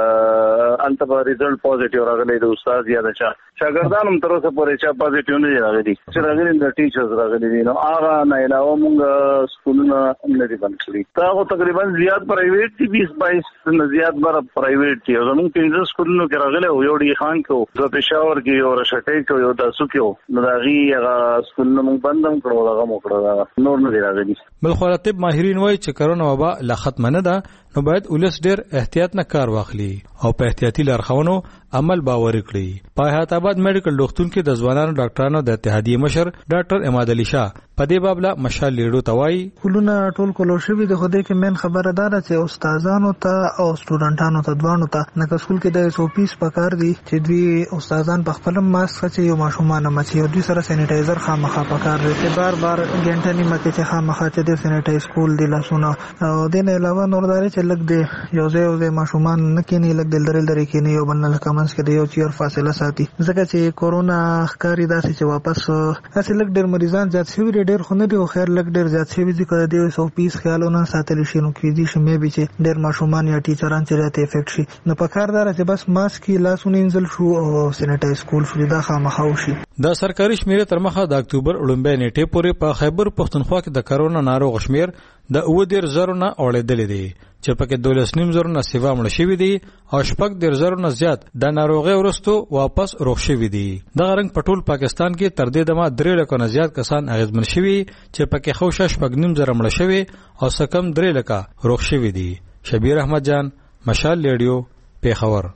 راغلی انت ریزلټ پوزټیو راغلی د استاد یا د شاګردانو تر اوسه پورې چې پوزټیو نه راغلي چې راغلي د ټیچرز راغلي دي نو هغه نه علاوه موږ سکولونه نه دي بند کړي دا تقریبا زیات پرایویټ دي 20-22 نه زیات بر پرایویټ دي زموږ پنځه سکولونو کې راغلي او یو ډي خان کې او پېښور کې او رشټې کې او داسو کې نو داغي هغه سکولونه موږ بندم کړو هغه مو کړو نور نه دي راغلي. بل خو طب ماهرین وایي چې کرونا وبا لا ختم نه ده نو باید ولس ډیر احتیاط نه کار واخلي او په احتیاطي لارښوونو عمل باور کړي. په حیات آباد میډیکل روغتون کې د ځوانانو ډاکټرانو د اتحادیې مشر ډاکټر اماد علي شاه په دې باب لا مشال لیډو توای کولونه ټول کولو شوی د خوده کې من خبره دار چې استادانو ته او سټوډنټانو ته دوانو ته نه سکول کې د SOPs پکار دي چې دوی استادان په خپل ماسک چې یو ماشومان مچي او دوی سره سینیټایزر خامخا پکار دي چې بار ګنټه نیمه کې چې خامخا چې د سینیټایز کول دي لاسونه او د نه علاوه نورداري چې لګ دی یو ځای ماشومان نه کینی لګ دل درې کینی یو بل نه کمنس کې یو چیر فاصله ساتي ځکه چې کورونا ښکاری داسې چې واپس اصل لګ ډېر مریضان زیات شوی ډېر خو نه دی خیر لګ ډېر زیات شوی ځکه د 120 خیالونه ساتل شي نو کې دي شمه به چې ډېر ماشومان یا ټیچران چې راته افیکټ شي نو په کار دار چې بس ماسک لاسونه انزل شو او سینیټایز کول شو دا خامخا شي. د سرکاري شمیره تر مخه د اکتوبر لومبۍ نیټه پورې په خیبر پښتونخوا کې د کرونا ناروغ شمیر د 90,000 نه اوړېدل دي چې پکې 12.5 نه سیوا مړ شوی دي او 6.0 نه زیات د ناروغي ورستو واپس روغ شوی دي. د غرنګ پټول پاکستان کې تر دې دمه 3 لک نه زیات کسان اغیزمن شوی چې پکې خو 6.5 مړ شوی او سکم 3 لک روغ شوی دي. شبیر احمد جان مشال لیډیو پیښور.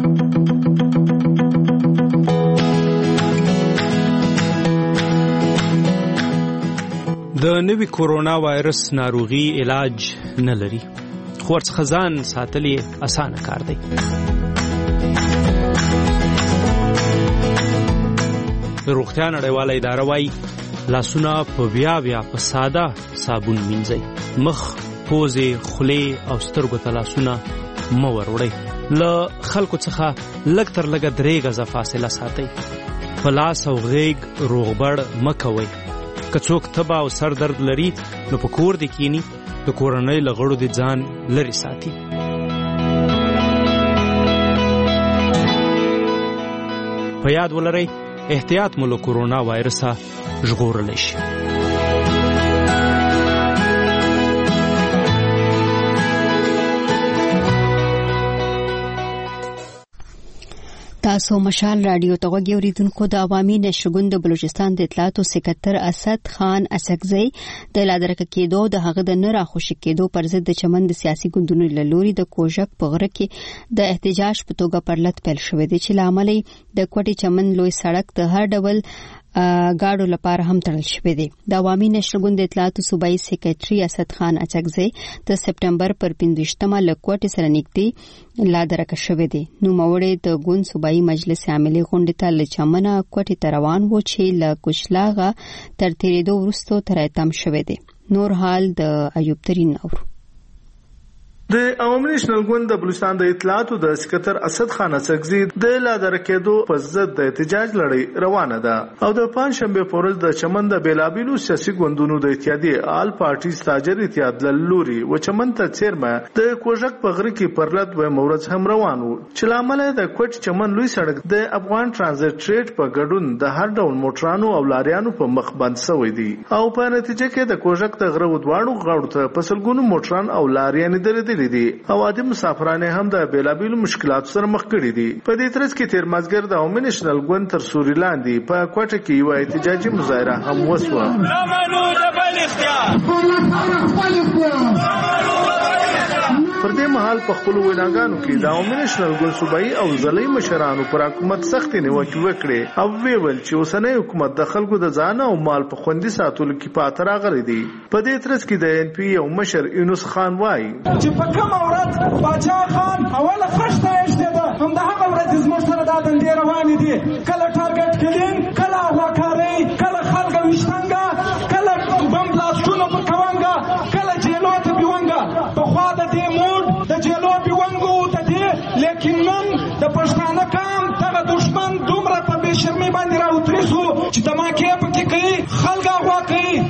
د نوي کورونا وایرس ناروغي علاج نه لري خو ورڅخه ځان ساتل یې اسانه کار دی. د روغتیا نړیواله اداره وایي لاسونه په بیا په ساده صابون مینځئ مخ پوزې خولې او سترګو ته لاسونه مه وروړئ له خلکو څخه لږ تر لږه 3 غزه فاصله ساتئ په لاس او غیږ روغبړ مه کوئ که څوک تبه او سر درد لري نو په کور دې کینی د کورنۍ له غړو دې ځان لرې ساتي. په یاد ولرئ احتیاط مو له کورونا وایرسه ژغورلی شي. تاسو مشال رادیو ته غوږی اوریدونکو د عوامي نشرګوند د بلوچستان د اطلاعاتو سکرټر اسد خان اسکزی د لادرکه کېدو د هغه د نه راخوشي کېدو پر ضد د چمن د سیاسي ګوندونو له لوري د کوژک په غره کې د احتجاج په توګه پرلط پیل شوې ده چې لامل د کوټي چمن لوی سړک د هر ډول ګاډو لپاره هم تړل شوی دی. د عوامي نشرګوند د اطلاعاتو صوبایي سکرټري اسد خان اچکزی د سپټمبر پر 15مه له کوټي سره نږدې لادرکه شوی دی. نو موړې د ګوند صوبایي مجلس عاملې غونډې ته له چمنه کوټي ته روان و چې له کوشلاغه تر تیرېدو وروسته تر اتم شوی دی. نور حال د ایوب ترین نور. د عوامي نشنل ګوند د بلوچستان د اطلاعاتو د سکرټر اسد خان اسکزی د لادرکېدو په ضد د احتجاج لړۍ روانه ده او د پنځشنبه په ورځ د چمن د بیلابیلو سیاسي ګوندونو د اتحادیې آل پارټي ستاجر اتحاد لوري و چمن ته چیرمه د کوژک په غره کې پرلط و مورز هم روان وو چې لامل د کوټ چمن لوی سړک د افغان ترانزیت ټریډ په ګډون د هر ډول موټرانو او لاریانو په مخ بند شوی دی او په نتیجه کې د کوژک د غره ودواړو غاړو ته پسلګونو موټران او لاریان درېدل دي او عادي مسافرانه هم د بیلابیلو مشکلاتو سره مخ کړي دي. په دې ترڅ کې تیر مازګر د عوامي نشنل ګوند تر سوري لاندې په کوټه کې یو احتجاجي مظاهره هم وسوه. پر دې مهال په خپل ویناګانو کې د عوامي نېشنل ګوند صوبایي او ضلعي مشرانو پر حکومت سختې نیوکې وکړې او ویل چې اوسنۍ حکومت د خلکو د ځان او مال په خوندي ساتلو کې پاتې راغلی دی. په دې ترڅ کې د ان پی یو مشر یونس خان وایي چې په کومه ورځ باچا خان اوله خښته ایښتې ده همدغه ورځ زموږ سره دا دندې روانې دي، کله ټارګټ کلین، کله اغواکارۍ، کله خلک ویشتنګه، کله بم بلاستونه په کوونګه، کله جیلو ته بیونګه. پخوا د دې موډ د جیلو بیونګو د دې، لیکن نن د پښتانه قام دغه دښمن دومره په بې شرمۍ باندې راوتري شو چې دماکې پکې کوي، خلک اغوا کوي،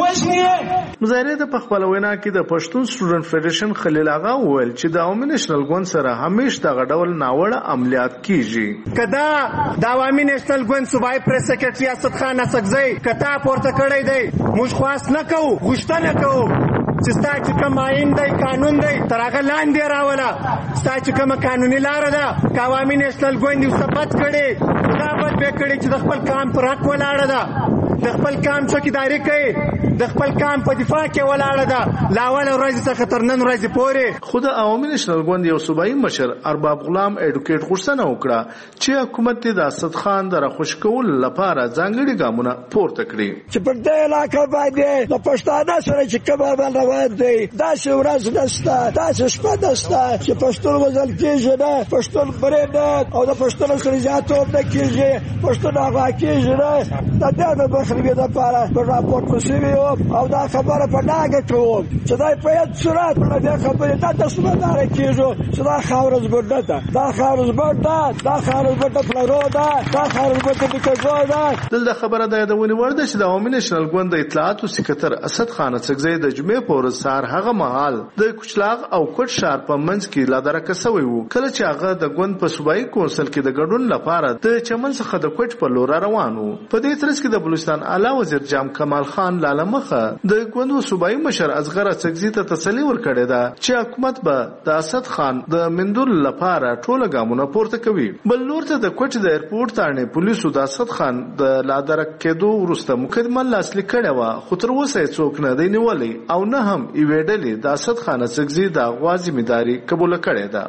وژني. مظاهرې ته په خپله وینا کې د پښتون سټوډنټ فدریشن خلیل آغا وویل چې د عوامي نېشنل ګوند سره همیش دغه ډول ناوړه عملیات کیږي. که دا د عوامي نېشنل ګوند صوبایي پریس سیکرټري اسد خان اسکزی که تا پورته کړی دی، موږ خواست نه کوو، غوښتنه کوو چې ستا چې کوم آئین دی، قانون دی، تر هغه لاندې راوله. ستا چې کومه قانوني لاره ده که عوامي نېشنل ګوند یې ورته بد کړې، دا بد به کړې چې د خپل قام پر حق ولاړه ده، د خپل قام څوکیداري کوي، د خپل قام په دفاع کې ولاړه ده له اوله ورځې څخه تر نن ورځې پورې. خو د عوامي نېشنل ګوند یو صوبایي مشر ارباب غلام ایډوکیټ غوښتنه وکړه چې حکومت دې د اسد خان د راخوش کولو لپاره ځانګړي ګامونه پورته کړي چې پر دې علاقه باندې د پښتانه سره چې کوم عمل روان دی داسې ورځ نشته، داسې شپه نشته چې پښتون وژل کېږي نه، پښتون برې نه او د پښتون سره زیاتوب نه کېږي، پښتون هغه کېږي نه. د دې د مخنیوي لپاره په راپورټ شوي او دا خبره په ډاګه کوم چې دا په هیڅ صورت په دې خبرې نه تسلیمدار کېږو چې دا خاوره زموږ نه ده، دا خاوره زموږ ده، دا خاوره زموږ د پلرو ده، دا خاوره زموږ د نیکونو ده. دلته خبره د یادونې وړ ده چې د عوامي نېشنل ګوند د اطلاعاتو سکرټر اسد خان اسکزی د جمعې په ورځ سهار هغه مهال د کوچلاغ او کوټ ښار په منځ کې لادرکه سوی و کله چې هغه د ګوند په صوبایي کونسل کې د ګډون لپاره د چمن څخه د کوټ په لور روان و. په دې ترڅ کې د بلوچستان اعلی وزیر جام کمال خان لاله مخه د ګوند صوبایي مشر اصغر اسکزی ته تسلی ورکړې ده چې حکومت به د اسد خان د مندول لپاره ټول ګامونه پورته کوي. بل لور ته د کوټ د ایرپورټ تاڼې پولیسو د اسد خان د لادرک کېدو وروسته مقدمه لاسلیک کړې وه، خو تر اوسه څوک نه دی نیولی او نه هم یوې ډلې د اسد خان اسکزي د اغوا ذمهداري قبوله کړې ده.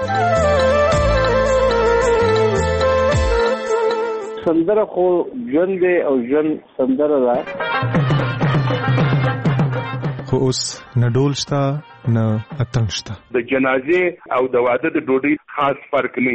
سندره خو ژوند دی او ژوند سندره ده، خو اوس نه ډول شته نه اتنګ شته. د جنازې او د واده د ډوډۍ خاص فرق نه.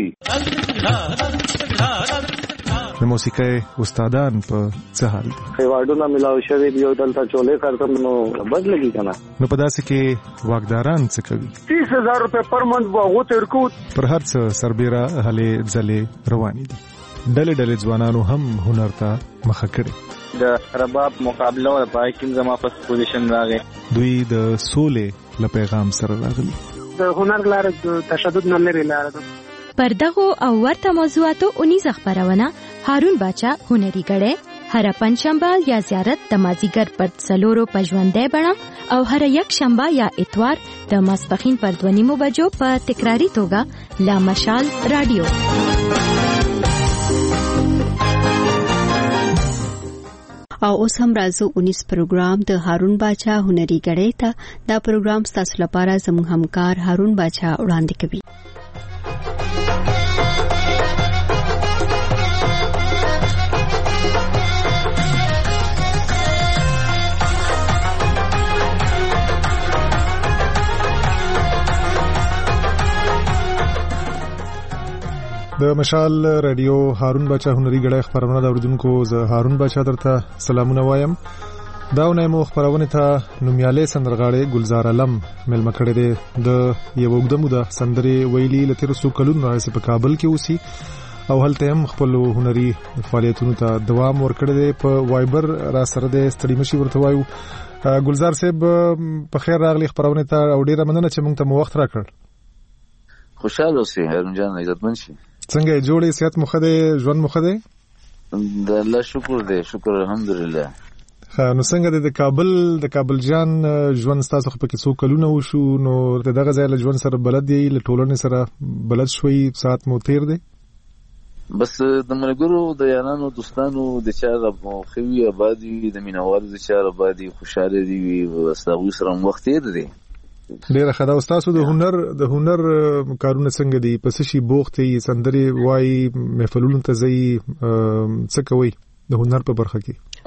د موسیقۍ استادان په څه حال دي؟ ایوارډونه ملاو شوي دي او دلته چولې کارتم نو بد لګي کنه. نو په داسې کې واکداران څه کوي؟ 30,000 روپے پر منت به هغو ته ورکو. پر هر څه سربیره هلې ځلې روانې دي. ډلې ډلې ځوانانو هم هنر ته مخه کړې. د رباب مقابله او پای کې زما په پوزیشن راغی. دوی د سولې له پیغام سره راغلي. د هنر لاره د تشدد نه لري لاره ده. پر دغه او ورته موضوعاتو 19 خبرونه هارون باچا هنري غړې هر پنځشنبه یا زیارت د مازیګر پر څلورو پژوندې بڼه او هر یک شنبه یا اتوار د ماسپخین پر 2:30 بجو په تکراری توګه لا مشال رادیو. او اوس هم راځو 19 پروګرام د هارون باچا هنري غړې ته. دا پروګرام ستاسو لپاره زموږ همکار هارون باچا وړاندې کوي. د مشال رادیو هارون باچا هنري غړې خبرونه د اوریدونکو زه هارون باچا درته سلامونه وایم. دا ونه مو خبرونه ته نومیاله سندرغاړي گلزار علم ملما کړه دې د یو وګدمو د سندري ویلي لته رسو کلون راځي په کابل کې اوسي او هلته هم خپل هنري فعالیتونو ته دوام ورکړي دي. په وایبر را سره د ستړي مشي ورته وایو. گلزار صاحب په خیر راغلی خبرونه ته او ډیره مننه چې موږ ته وخت راکړ. خوشاله اوسئ هارون جان، عزتمن شئ. څنګه جوړې صحت مخه ده، ژوند مخه ده؟ د الله شکر دی، شکر الحمدلله. نو څنګه د کابل جان ژوند تاسو په کې څو کلونه وشو؟ نو دغه ځای له ژوند سره بلد دی، له ټولنې سره بلد شوي، ساعت مو تیر دی؟ بس د ملګرو د یارانو دوستانو د چا خوي آبادي، د مینوالو د چا آبادي خوشاله دي، بس هغوی سره وخت تیر دی. ډیره ښه ده. تاسو د هنر کارونه څنګه دي؟ پس شي بوختي سندري وای محفلونو ته ځي څه کوي د هنر په برخه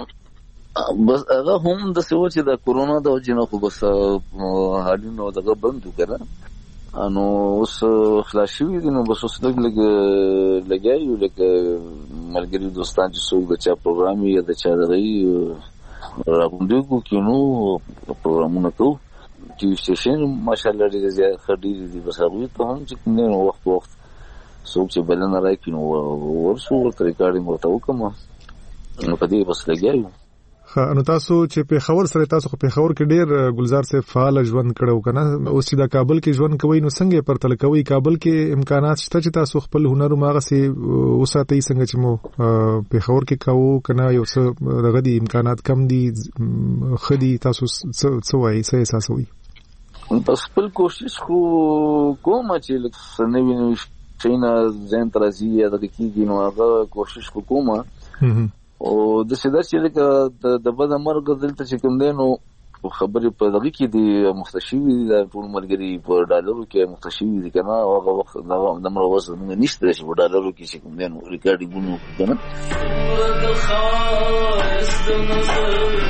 کې؟ بس هغه هم د سوچ د کورونا د وجنه خو بس حالینو دغه بند وکړه انو اوس خلاص شوی دي نو بس اوس لګیایو لکه ملګری دوستان چې څوک د چا پروګرام یا د چا دغه راغونډو کې نو پروګرامونه کوو ټي وي سټیشن ماشاءالله ډېر زیات خډې دي بس هغه ته هم چې نه وخت څوک چې بلنه راکړي نو ورسو ورته ریکارډینګ ورته وکړم نو په دې بس لګیایو. نو تاسو چې په خبر سره تاسو په خبر کې ډېر گلزار سے فعال ژوند کړو کنه اوس چې د کابل کې ژوند کوي نو څنګه پرتل کوي؟ کابل کې امکانات شته چې تاسو خپل هنر ماغه سي وساتئ څنګه چې مو په خبر کې کوو کنه یو څه دغه دي امکانات کم دي خدي تاسو څه وایي څه احساس وي؟ بس خپل کوشش کوم چې لکه نوی چینا زين ترازی یا د کیږي نو هغه کوشش کوم او د سیده چې د بد مرګ دلته چې کوم دی نو خبرې په دغه کې دي مختشوي دي د ټول ملګری په ډالرو کې مختشوي دي کنه او هغه وخت د مر وزن نشته چې په ډالرو کې چې کوم دی نو ریکارډینګ کنه د خاص د نظر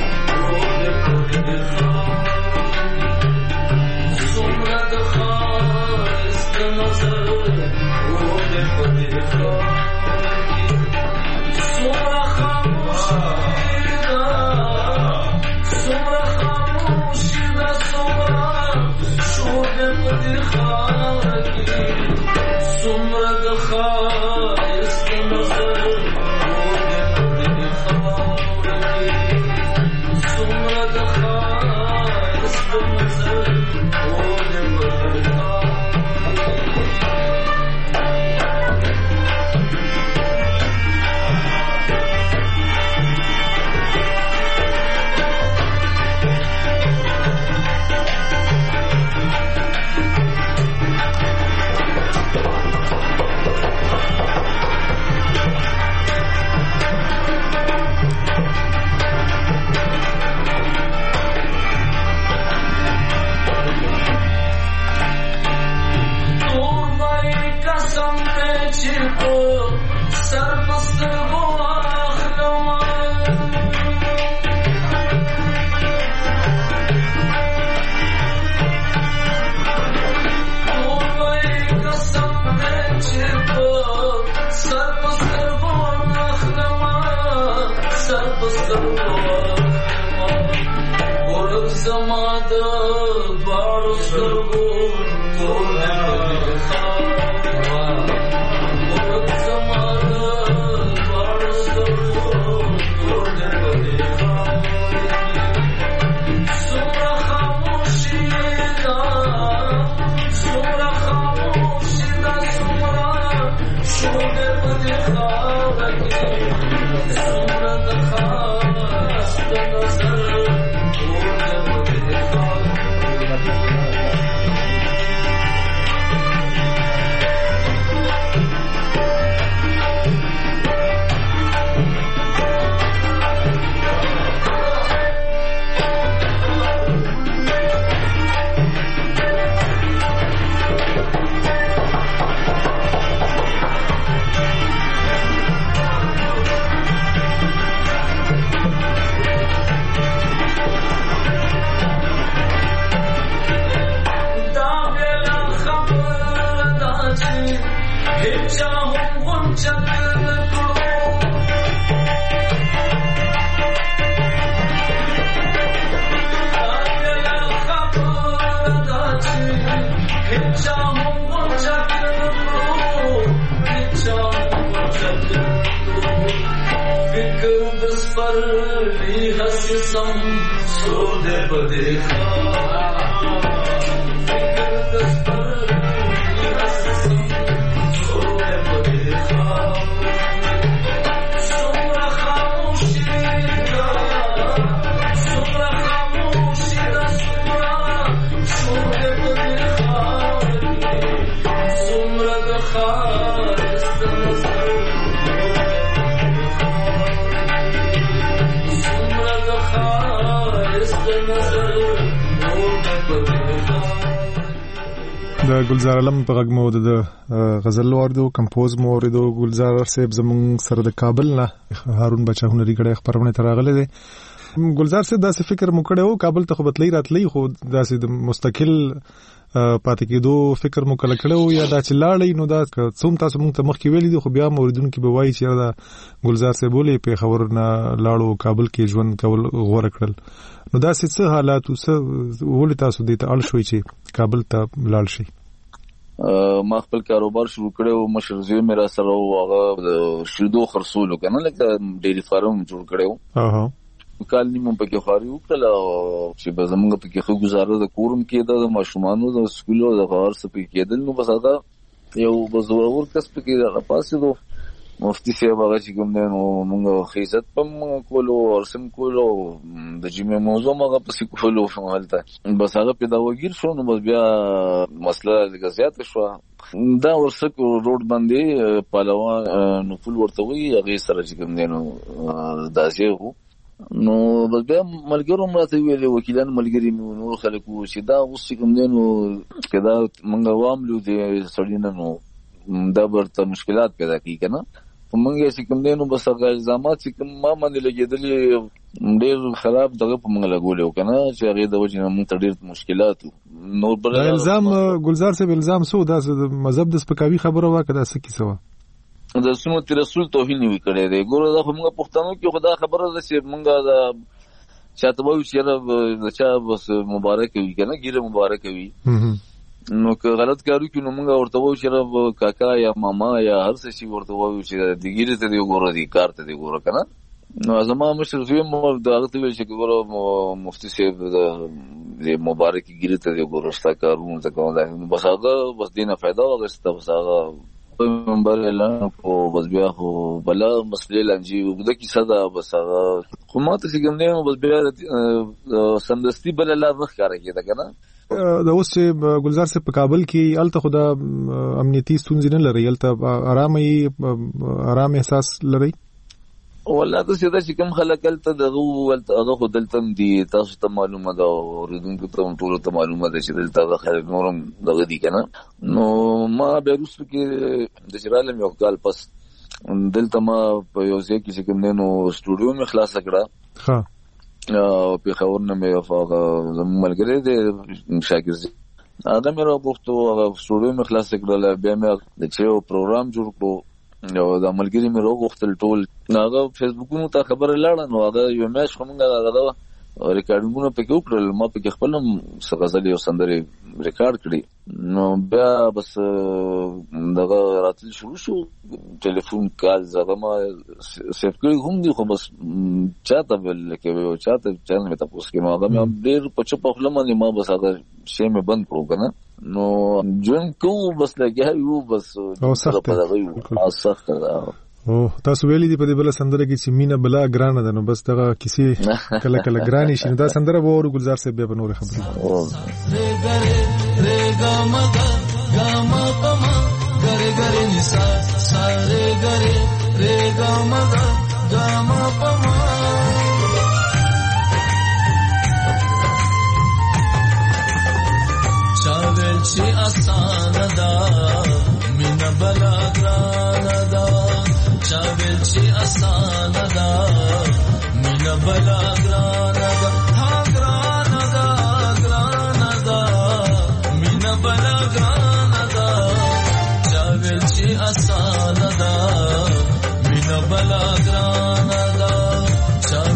It's the د ګلزار علم په غږ مو د غزل واردو کمپوز مو اوریدو. ګلزار صاحب زمونږ سره د کابل نه هارون بچا هنري غړي خبرونه تراغله دي. ګلزار صاحب داسې فکر مو کړو کابل ته خو بتلی راتلی خو داسې د مستقل پاتې کېدو فکر مو کله کړو یا دا چې لاړی نو دا څوم تاسو مونږ ته مخکې ویلي دي خو بیا موریدونکو به وایي چې دا ګلزار صاحب ولې په خبر نه لاړو کابل کې ژوند کول غوړه کړل نو دا څه حالات او څه ولې تاسو دې ته اړ شوي چې کابل ته لاړ شي؟ ما خپل کاروبار شروع کړو مشر زوی میرا سره هغه شیدو خرصولو کنه لکه ډیری فارم جوړ کړو کال نیمه پکې خاري وکړل چې به زمونږ پکې خو گزاره د کورم کېده د ماشومانو د سکولو د غار سپې کېدل نو بس دا یو بزرګور کس پکې راپاسې دو مفتي صاحب هغه چې کوم دی نو موږ خیزت پم کولو ورسم کولو د جمعې موضوع هغه پسې کولو هلته بس هغه پیداوګیر شو نو بس بیا مسله لږه زیاته شوه دا ورسک روډ باندې پهلوان نو فل ورته وي هغې سره چې کوم دی نو داسې وو نو بس بیا ملګرو مراته ویلې وکیلان ملګري مې نور خلکو چې دا اوس کوم دی نو کدا موږ واملو دې سړی نو دا برته مشکلات پیدا کوي کنه موږ چې کوم دی نو بس هغه الزامات چې کوم ما باندې لګېدلې ډېر خراب دغه په موږ لګولې کنه چې هغه د وجه نه موږ ډېر مشکلات نو بل الزام ګلزار صاحب الزام سو دا مذهب د سپکاوي خبره واکه دا سکی سوا د سنت رسول توهین وی کړی دی ګوره دا موږ پښتنو کې خدا خبره ده چې موږ دا چاته وایو چې دا چا بس مبارک وي کنه ګیره مبارک وي نو که غلط کارو کې نو موږ ورته وایو چې کاکا یا ماما یا هر څه شي ورته وایو چې د ګیره ته دی ګوره دی کار ته دی ګوره کنه نو زما مشر زوی مو دا هغه ویل چې ګوره مفتي صاحب د مبارک ګیره ته دی ګوره ستا کارونه ته کوم بس هغه بس دینه فائدہ واغسته بس هغه منبر اعلان کو بس بیا خو بلا مسلې لنجي وګړه کی صدا بس هغه خو ماته چې کوم نه بس بیا سمدستي بل لا وخت کار کیدا کنه دا اوس چې ګلزار صاحب په کابل کې الته خدا امنیتي ستونزې نه لري الته آرام احساس لري والله تاسو دا چې کوم خلک الته دغه هغه خو دلته دي تاسو ته معلومه ده اوریدونکو ته ټول ته معلومه ده چې دلته خلک نورم دغه دي کنه نو ما به روس کې د چرالم یو کال پس دلته ما په یو ځای کې چې کوم نو سټوډیو مې خلاص کړه ها په خبرونه مې فاغه ملګری دې شاګرد هغه مې راغوښتو هغه سټوډیو مې خلاص کړل بیا مې د چيو پروګرام جوړ کړو نو دا ملګری مې راغوښتل ټول هغه فیسبوکونو ته خبره لاړه نو هغه یو میاش کومه هغه ریکارډینګونه پکې وکړل ما پکې خپل غزل او سندرې ریکارډ کړې نو بیا بس دغه راتل شروع شو ټلیفون کال زغه ما سیف کړی هم دي خو بس چاته بل کې چاته چانه مې تاسو کې ما هغه ډېر په چپ خپل باندې ما بس هغه شی مې بند کړو کنه نو جون کو بس لګیا یو بس او سخت ده او تاسو ویلي دی په دې بل سندره کې چې مینا بلا ګرانه ده نو بس دغه کیسې کله کله ګرانی شي دا سندره به ور ګلزار صاحب به نور چاول چې آسان ده مینا بلا ګرانه ده چاول چې آسان ده مینا بلا ګرانه ده ها ګرانه ده ګرانه ده مینا بلا ګرانه ده چاول چې آسان ده مینا بلا ګرانه ده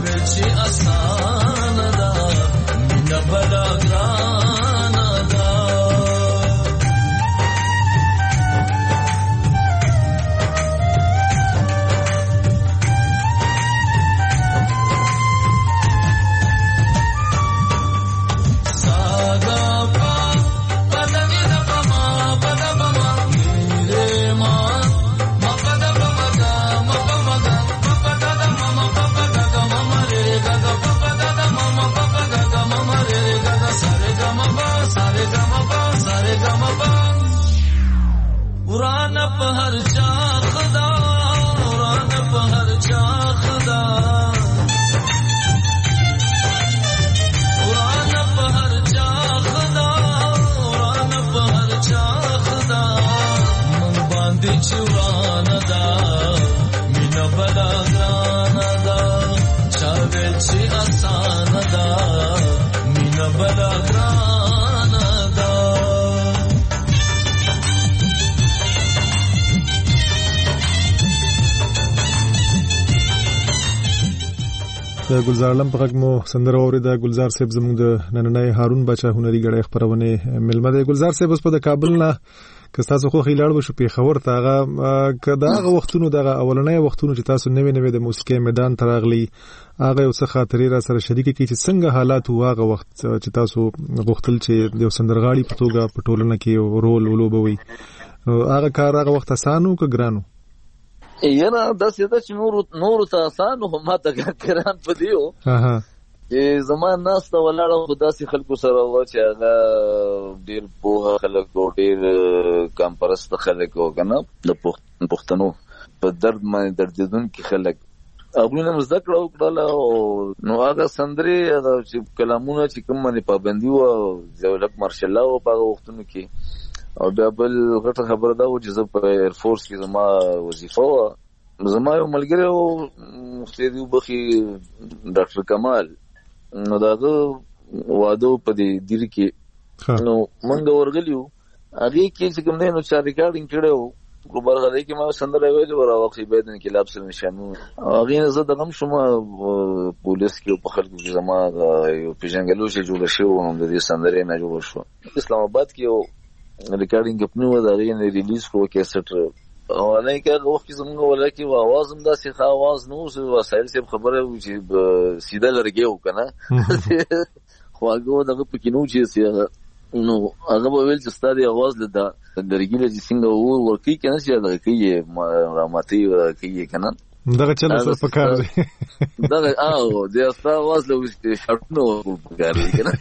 د ګلزار علم په غږ مو سندره اوریده. ګلزار صاحب زموږ د نننۍ هارون بچا هنري غړي خبرونه ملمه ده. ګلزار صاحب اوس په کابل نه که تاسو خو خیلاړ وشو په خبر ته هغه کداغه وختونو دغه اولنۍ وختونو چې تاسو نوې د موسیقي میدان تراغلی هغه یو څه خاطرې را سره شریک کی چې څنګه حالات هغه وخت چې تاسو غوښتل چې د سندرغاړي په توګه په ټولنه کې رول ولوبوي هغه کار هغه وخت آسانو که ګرانو؟ یاره دا څه چې نور ته آسانو هم ماته ګران پدیو. زمان ناس ته ولاړو خو داسې خلکو سره و چې هغه ډېر پوهه خلک او ډېر کمپرست خلک و که نه د پښتنو په درد باندې دردېدونکي خلک هغوی نه مو زده کړه وکړله. نو هغه سندرې هغه چې کلامونه چې کوم باندې پابندي وه ضیاءالحق مارشالله و په هغه وختونو کې. او بیا بل غټه خبره دا و چې زه په ایرفورس کې زما وظیفه وه. زما یو ملګری و خدای دې وبخي ډاکټر کمال، نو د هغه واده په دې دیر کې نو موږ ورغلي وو. هغې کې چې کوم دی نو چا ریکارډینګ کړی و برغلۍ کې ما سندره ویلې وه راوخت باید انقلاب سره نشانونه. هغې نه زه دغه هم شوم پولیس کې په خلکو کې زما یو پېژنګلو چې جوړه شوې وه د دې سندرې نه جوړه شوه. اسلام آباد کې یو ریکارډینګ کمپني وه د هغې نه ریلیز کړو کیسټ. اولنۍ کې هغه وخت کې زمونږ ولا کې اواز هم داسې ښه اواز نه و. وسایل صاحب خبره وي چې سیده لرګی و که نه خواږه و دغه پکې نه و چې نو هغه به ویل چې ستا د اواز له لرګي نه چې څنګه اور ورکوي که نه چې دغه کوي یې راماتوي کوي یې که نه دغه چله سره په کار دی دغه د ستا اواز له شاټونه ورکول په کار دی که نه.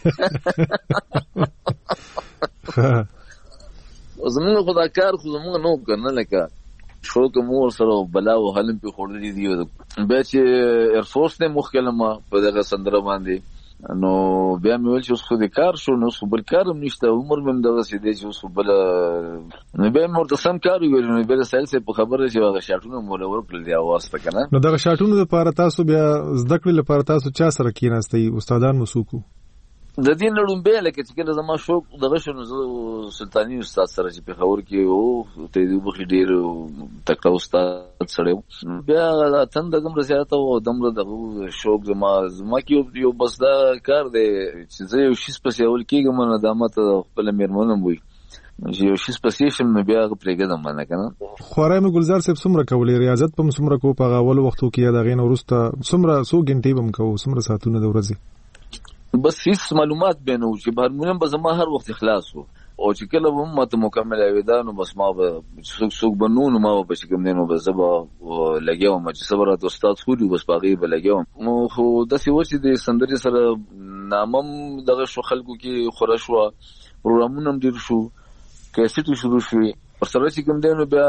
زمونږ خو دا کار خو زمونږ نه و که نه لکه شوق مو ورسره بلا و حلم پې خوړلي دي. بیا چې ایرفورس نه مخکې لمه په دغه سندره باندې نو بیا مې ویل چې اوس خو د کار شو نو اوس خو بل کار هم نشته عمر مې هم دغسې دی چې اوس خو بله نو بیا مې ورته سم کار وویل. نو بیا د سایل صاحب په خبره چې هغه شاټونه مو له ورکړل دي اواز ته که نه. نو دغه شاټونو دپاره تاسو بیا زده کړې لپاره تاسو چا سره کېناستئ استادان مو څوک وو؟ د دې نه لومبی لکه چې کله زما شوق دغه شو نو زه سلطاني استاد سره چې پېښور کې و ته دې وبخي ډېر تکړه استاد سړی و. بیا تنده دومره زیاته و دومره دغه شوق زما کې یو بس دا کار دی چې زه یو شي پسې اول کېږم نو دا ماته خپله مېرمن هم وایي چې یو شي پسې شم نو بیا هغه پرېږدم باندې که نه. خوارۍ مې ګلزار صاحب څومره کولې ریاضت به مو څومره کوو په هغه اولو وختو کې یا د هغې نه وروسته څومره څو ګنټې به م کوو څومره ساعتونه د ورځې؟ بس هیڅ معلومات به نه و چې هارمونیم به زما هر وخت خلاص و او چې کله به ماته مکمل اویده نو بس ما به څوک به نو ما به چې کوم دی نو به زه به لګیا وم چې څه به راته استاد ښودي بس په هغې به لګیا وم. نو خو داسې و چې د سندرې سره نامه هم دغه شو خلکو کې خوره شوه پروګرامونه هم ډېر شو کیسټې شروع شوې ورسره چې کوم دی نو بیا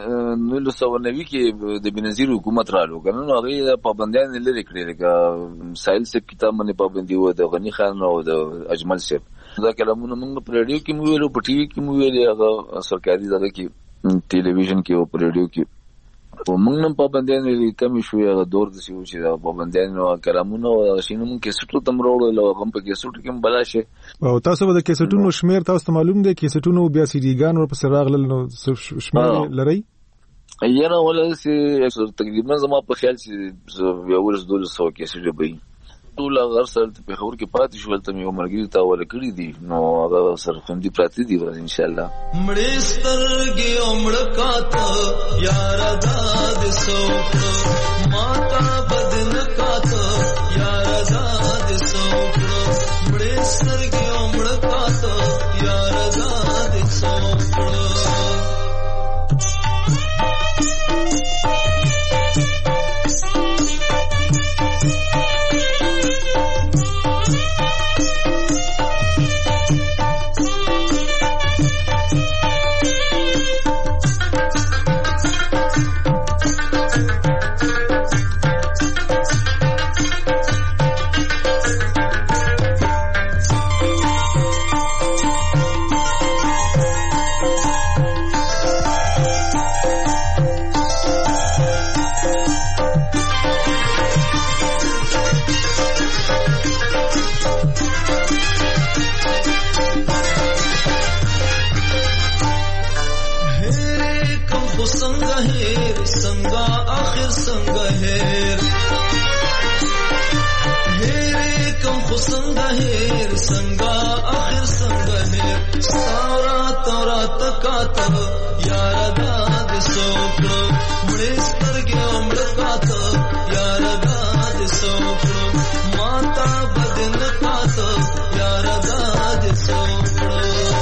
1990 کې د بېنظیر حکومت رالو که نه نو هغې پابندیانې لرې کړې لکه سایل صاحب کتاب باندې پابندي وه د غني خان او د اجمل صاحب دا کلامونه موږ په ریډیو کې مو ویلو په ټي وي کې مو ویلې هغه سرکاري دغه کې ټلویزیون کې او په ریډیو کې په موږ نه پابندیانې کمې شوې هغه دور داسې و چې د پابندیانې کلامونه او هغه شیونه موږ کیسټو ته م راوړل او هغه هم په کیسټو کې هم بلا شي. او تاسو به د کیسټونو شمېر تاسو ته معلوم دی کیسټونو بیا سي ډي ګان ورپسې راغلل نو شمېر لرئ؟ یاره ولاسې تقریبا زما په خیال چې 1100 کیسټې به وي ټول هغه سره په پېښور کې پاتې شو هلته مې یو ملګري ته حواله کړي دي نو هغه سره خوندي پراته دي انشاءالله. مړې سترګې او مړه کاته یاره دا دې څوکړه ماته بد نه کاته یاره دا دې څوکړه مړې سترګې او مړه کاته یاره دا دې څوکړه. خو څنګه هیر څنګه اخر څنګه هیر ستورا تورا تکاته یار داد سوکړو مړې سترګې عمر کاته یار داد سوکړو ماتا بدن کاته یار داد سوکړو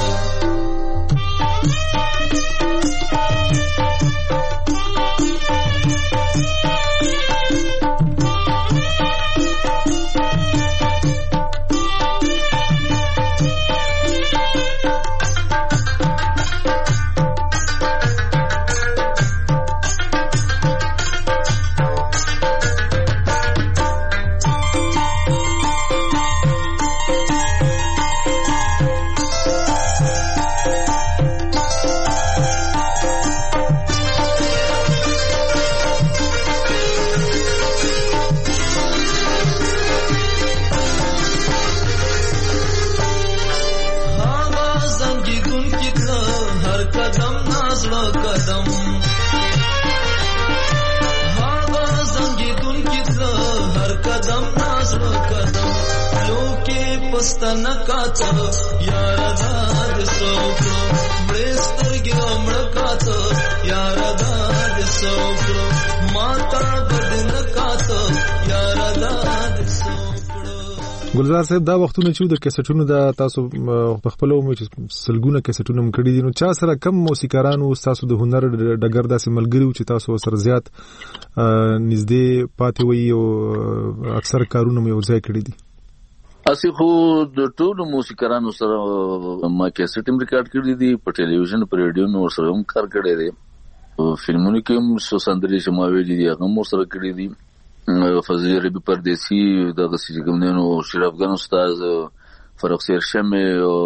پستن کاته یار داد سوکړو مړې سترګې عمر کاته یار داد سوکړو ماتا بدن کاته یار داد سوکړو. ګلزار صاحب دا وختونه چې د کیسټونو د تاسو په خپل عمر چې سلګونه کیسټونه مکړي دي نو چا سره کم موسیقارانو تاسو د هنر ډګر داسې ملګری چې تاسو سره زیات نږدې پاتې وي او اکثر کارونه مې ورځای کړی دي؟ اسی خو د ټولو موسیقارانو سره ما کیسټ هم ریکارډ کړی دي په ټلویزیون پر رادیو نو سره هم کار کړی دی فلمونو کې هم سندرې چې ما ویلي دي هغه مو سره کړی دي فضل ربی پردیسی دغه سیګمنو شریف افغان استاد فرخ سیر شمه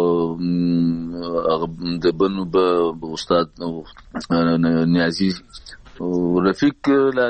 د بنو استاد نیازی رفیق لا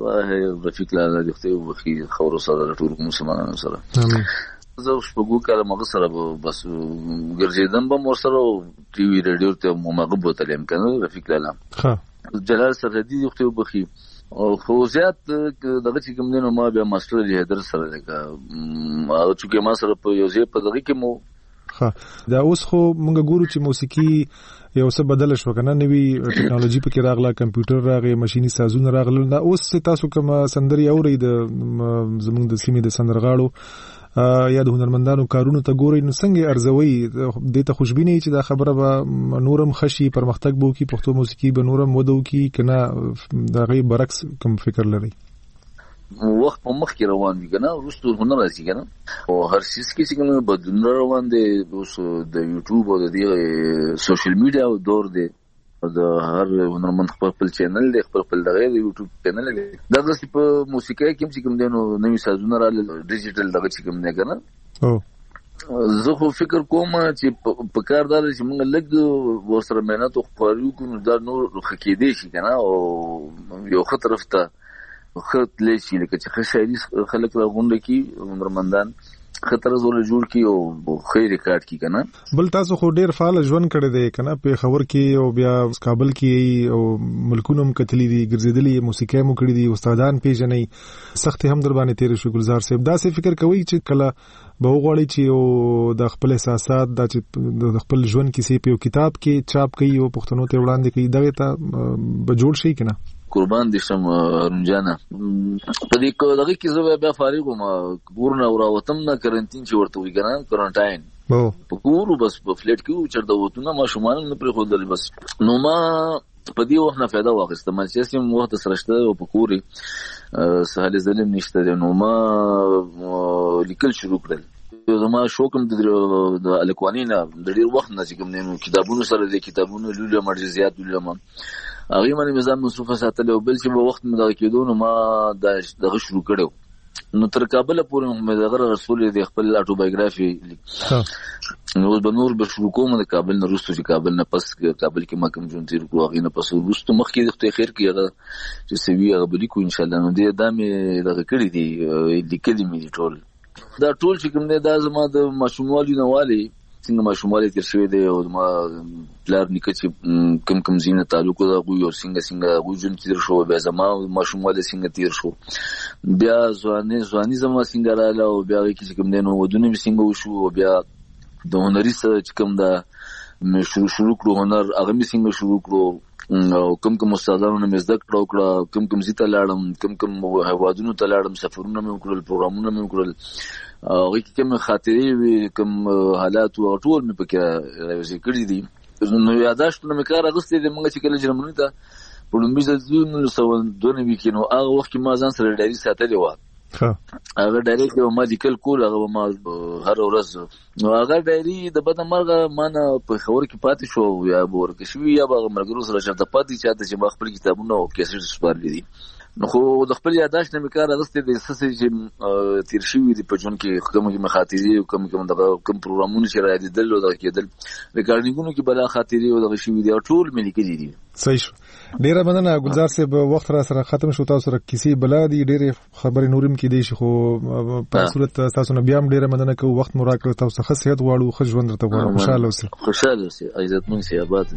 دغه وخی خور سره ټول مسلمانانو سره زه شپږو کاله مغه سره بس ګرځیدم به مور سره ټي وي رادیو ته مغه بوتلم کنه رفیق لاله جلال سرحدي دغه وبخي او خو زیات دغه چې کوم نه ما بیا ماستر لیدر سره لګا او چې ما سره په یو ځای په دغه کې مو دا اوس خو مونږ ګورو چې موسیقي یو څه بدل شو کنه نوی ټیکنالوژي پکې راغله کمپیوټر راغی ماشيني سازونه راغله دا اوس تاسو کوم سندري اوري د زمونږ د سیمې د سندرغاړو یا د هنرمندانو کارونو ته ګوري نو څنګه ارزوي د ته خوشبيني چې دا خبره به نورم خشي پرمختګ بو کی پښتو موسیقي به نورم ودو کی کنه دا غي برعکس کوم فکر لري وخت په مخ کې روان دي کنه ورستو هنر راځي کنه او هر څه کې څنګه بدلون روان دي اوس د یوټیوب او د سوشل میډیا دور دی د هر هنرمند خپل چینل دی خپل دغه یوټیوب چینل دی دغه په موسیقي کې چې کوم دی نو نوې سازونه را ډیجیټل دغه چې کوم نه کنه زه خو فکر کوم چې په کاردار چې موږ لګ وسره مهنت او خپلو کو دا نور خکېدې شي کنه او یو خطر افته خط لشي لکه چې خشایي خلک راغونډه کی هنرمندان خطر زول جوړ کی او خیر ریکارډ کی کنه بل تاسو خو ډیر فعال ژوند کړی دی کنه په خبر کې او بیا کابل کې او ملکونو هم کتلی دي ګرځیدلی موسیقي مو کړی دي استادان پیژنې سخت هم در باندې تیر شو ګلزار صاحب دا څه فکر کوي چې کله به وغوړي چې او د خپل احساسات د خپل ژوند کیسې په کتاب کې چاپ کوي او پښتنو ته وړاندې کوي دا ته به جوړ شي کنه قربان دي شم رمجانا په دې کو دغه کې زه بیا فارغ وم ګورنه اوراوتم نه کرنټین چې ورته وی کنه کوارنټاین په ګورو بس په فلیټ کې چرته وته ما شومان نه پر خودل بس نو ما په دې وخت نه فایده واخیسته ما چې سم وخت سرهشته او په کوري سهال ظلم نشته نو ما لیکل شروع کړل زما شوکم د الکوانینا د ډیر وخت نه چې کوم نه کتابونو سره د کتابونو لولو مرجزيات لولو هغه باندې نظام مصروفه ساتل او بل چې په وخت مدا کېدو نو ما دغه شروع کړو نو تر کابل پورې مې دغه رسول د خپل اټوبایوګرافي نو بنور به شروع کوم د کابل نه وروسته چې کابل نه پس کابل کې ما کوم جون تیر کو هغه نه پس وروسته مخکې د خیر کې هغه چې سوي هغه بلی کو ان شاء الله نو دې دامه دغه کړی دی لیکلي مې ټول دا ټول چې کوم نه دا زما د مشمولي نوالي څنګه ماشومان تیر شوی دی او ما پلار نیکه چې کم زینه تعلق دا غوي او څنګه غوي جون تیر شو بیا زما ماشومان څنګه تیر شو بیا ځواني زما څنګه رااله او بیا کې کوم دینو ودونه څنګه وشو بیا د هنري سره چې کوم دا مې شروع کړو هنر هغه مې څنګه شروع کړو او کوم استادانو مې زده کړو کوم زیته لاړم کوم هوادونو ته لاړم سفرونه مې وکړل پروګرامونه مې وکړل هغه کې کوم خاطرې وي کوم حالات او ټول مې پکې راوځي کړی دي نو یاداشتونه مې کار اغستې دي موږ چې کله جرمني ته په لومبي ځل 1992 کې نو هغه وخت کې ما ځان سره ډایري ساتلې و هغه ډایري کې ما لیکل کول هغه ما هر ورځ نو هغه ډایري د بده مرغه ما نه په خبر کې پاتې شو یا ورکه شوی یا هغه مرګرو سره شته پاتې چاته چې ما خپل کتابونه او کیسټ سپارلې دي نو خو د خپل یاداشت نه میکار راستې د اساسي چې تیر شوی دی په جون کې کوم مخاطري او کوم پروګرامونه چې را دي دل او د کېدل ریکارډینګونو کې بلا خاطري او د شوی دی ټول ملي کې دي صحیح شو ډیره مننه ګلزار صاحب وخت را سره ختم شو تاسو سره کیسې بلا دي ډیره خبرې نورم کې دي خو په صورت تاسو نه بیا هم ډیره مننه کوم وخت مو راکړ تاسو ښه صحت واړو ښه ژوند درته غواړم خوشاله اوسئ عزتمن سي آباد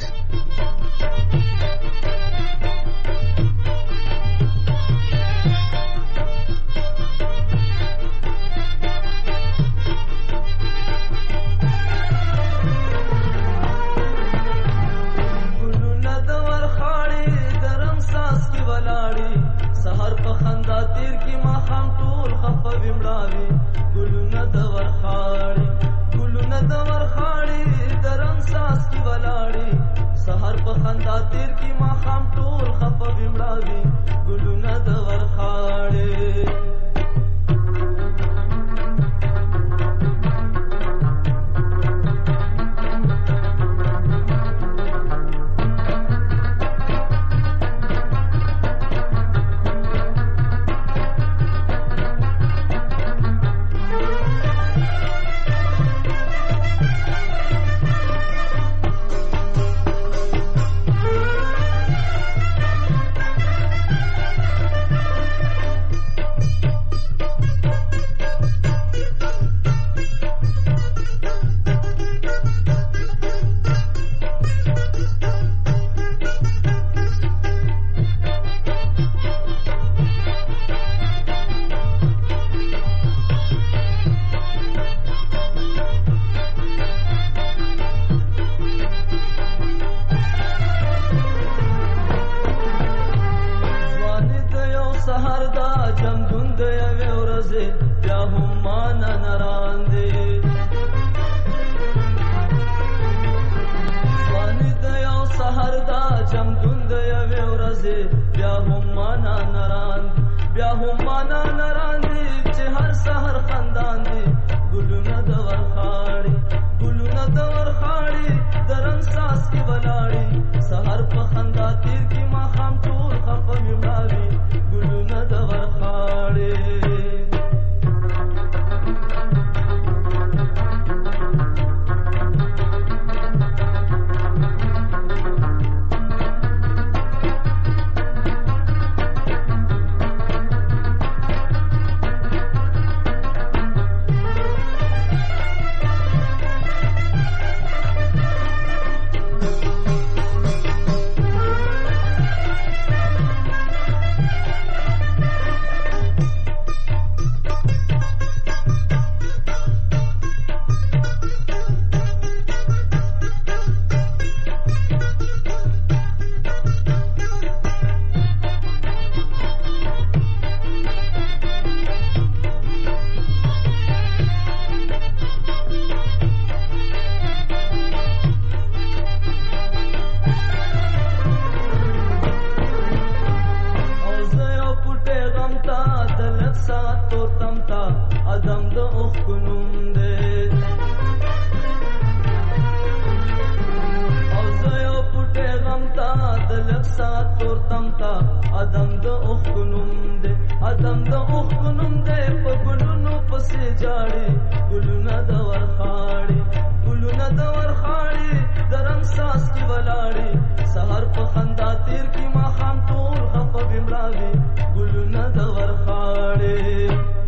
سحر په خندا تیر کی ما خام ټول خپ بمړاوي ګلونه د ورخاړي